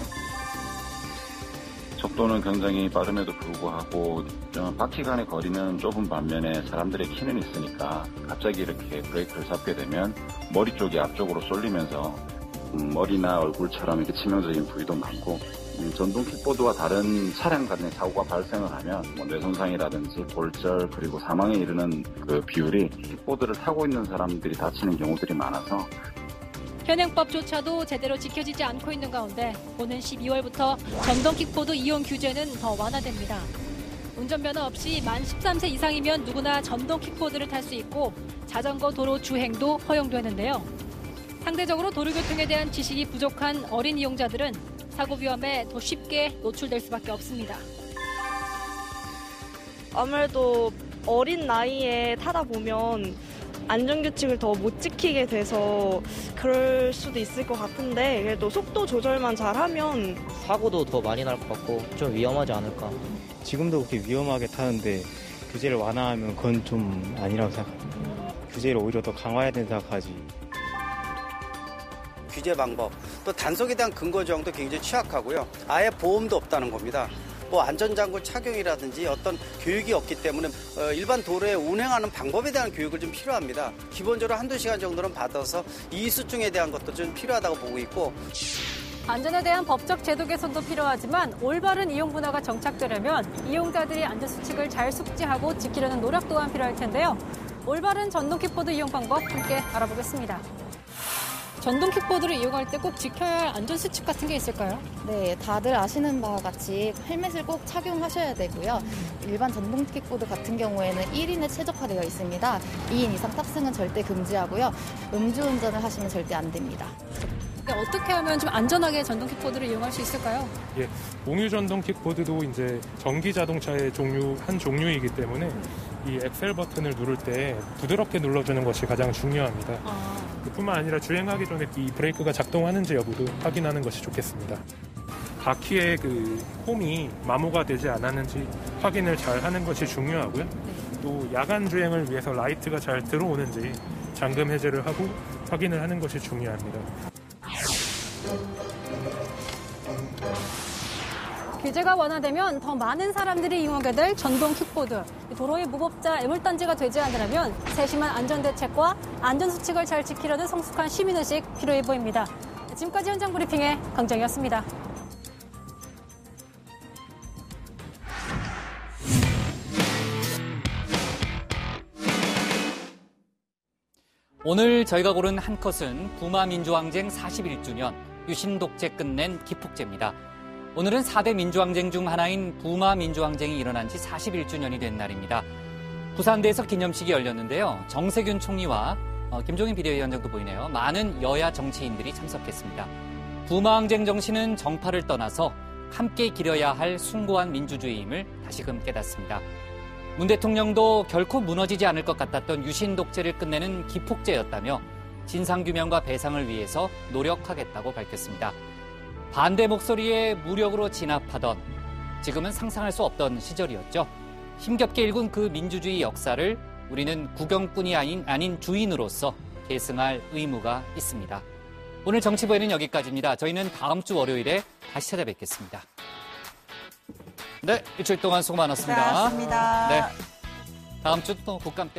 속도는 굉장히 빠름에도 불구하고 바퀴 간의 거리는 좁은 반면에 사람들의 키는 있으니까 갑자기 이렇게 브레이크를 잡게 되면 머리 쪽이 앞쪽으로 쏠리면서 머리나 얼굴처럼 이렇게 치명적인 부위도 많고 전동 킥보드와 다른 차량 간의 사고가 발생을 하면 뭐 뇌손상이라든지 골절 그리고 사망에 이르는 그 비율이 킥보드를 타고 있는 사람들이 다치는 경우들이 많아서 현행법조차도 제대로 지켜지지 않고 있는 가운데 오는 십이월부터 전동 킥보드 이용 규제는 더 완화됩니다. 운전면허 없이 만 십삼 세 이상이면 누구나 전동 킥보드를 탈 수 있고 자전거 도로 주행도 허용되는데요. 상대적으로 도로교통에 대한 지식이 부족한 어린 이용자들은 사고 위험에 더 쉽게 노출될 수밖에 없습니다. 아무래도 어린 나이에 타다 보면 안전규칙을 더 못 지키게 돼서 그럴 수도 있을 것 같은데 그래도 속도 조절만 잘하면 사고도 더 많이 날 것 같고 좀 위험하지 않을까. 지금도 그렇게 위험하게 타는데 규제를 완화하면 그건 좀 아니라고 생각합니다. 규제를 오히려 더 강화해야 된다고 생각하지. 규제 방법, 또 단속에 대한 근거 조항도 굉장히 취약하고요. 아예 보험도 없다는 겁니다. 뭐 안전장구 착용이라든지 어떤 교육이 없기 때문에 일반 도로에 운행하는 방법에 대한 교육을 좀 필요합니다. 기본적으로 한두 시간 정도는 받아서 이수증에 대한 것도 좀 필요하다고 보고 있고. 안전에 대한 법적 제도 개선도 필요하지만 올바른 이용 문화가 정착되려면 이용자들이 안전수칙을 잘 숙지하고 지키려는 노력 또한 필요할 텐데요. 올바른 전동 킥보드 이용 방법 함께 알아보겠습니다. 전동 킥보드를 이용할 때 꼭 지켜야 할 안전수칙 같은 게 있을까요? 네, 다들 아시는 바와 같이 헬멧을 꼭 착용하셔야 되고요. 일반 전동 킥보드 같은 경우에는 일 인에 최적화되어 있습니다. 이 인 이상 탑승은 절대 금지하고요. 음주운전을 하시면 절대 안 됩니다. 어떻게 하면 좀 안전하게 전동 킥보드를 이용할 수 있을까요? 예, 공유 전동 킥보드도 이제 전기 자동차의 종류 한 종류이기 때문에 이 엑셀 버튼을 누를 때 부드럽게 눌러주는 것이 가장 중요합니다. 아. 뿐만 아니라 주행하기 전에 이 브레이크가 작동하는지 여부도 확인하는 것이 좋겠습니다. 바퀴의 그 홈이 마모가 되지 않았는지 확인을 잘 하는 것이 중요하고요. 네. 또 야간 주행을 위해서 라이트가 잘 들어오는지 잠금 해제를 하고 확인을 하는 것이 중요합니다. 규제가 완화되면 더 많은 사람들이 이용하게 될 전동 킥보드. 도로의 무법자 애물단지가 되지 않으려면 세심한 안전대책과 안전수칙을 잘 지키려는 성숙한 시민의식 필요해 보입니다. 지금까지 현장 브리핑의 강정이었습니다. 오늘 저희가 고른 한 컷은 부마 민주항쟁 사십일 주년 유신독재 끝낸 기폭제입니다. 오늘은 사 대 민주항쟁 중 하나인 부마 민주항쟁이 일어난 지 사십일 주년이 된 날입니다. 부산대에서 기념식이 열렸는데요. 정세균 총리와 어, 김종인 비대위원장도 보이네요. 많은 여야 정치인들이 참석했습니다. 부마항쟁 정신은 정파를 떠나서 함께 기려야 할 숭고한 민주주의임을 다시금 깨닫습니다. 문 대통령도 결코 무너지지 않을 것 같았던 유신 독재를 끝내는 기폭제였다며 진상규명과 배상을 위해서 노력하겠다고 밝혔습니다. 반대 목소리에 무력으로 진압하던 지금은 상상할 수 없던 시절이었죠. 힘겹게 일군 그 민주주의 역사를 우리는 구경꾼이 아닌, 아닌 주인으로서 계승할 의무가 있습니다. 오늘 정치부에는 여기까지입니다. 저희는 다음 주 월요일에 다시 찾아뵙겠습니다. 네, 일주일 동안 수고 많았습니다. 고맙습니다. 네, 다음 주 또 국감 때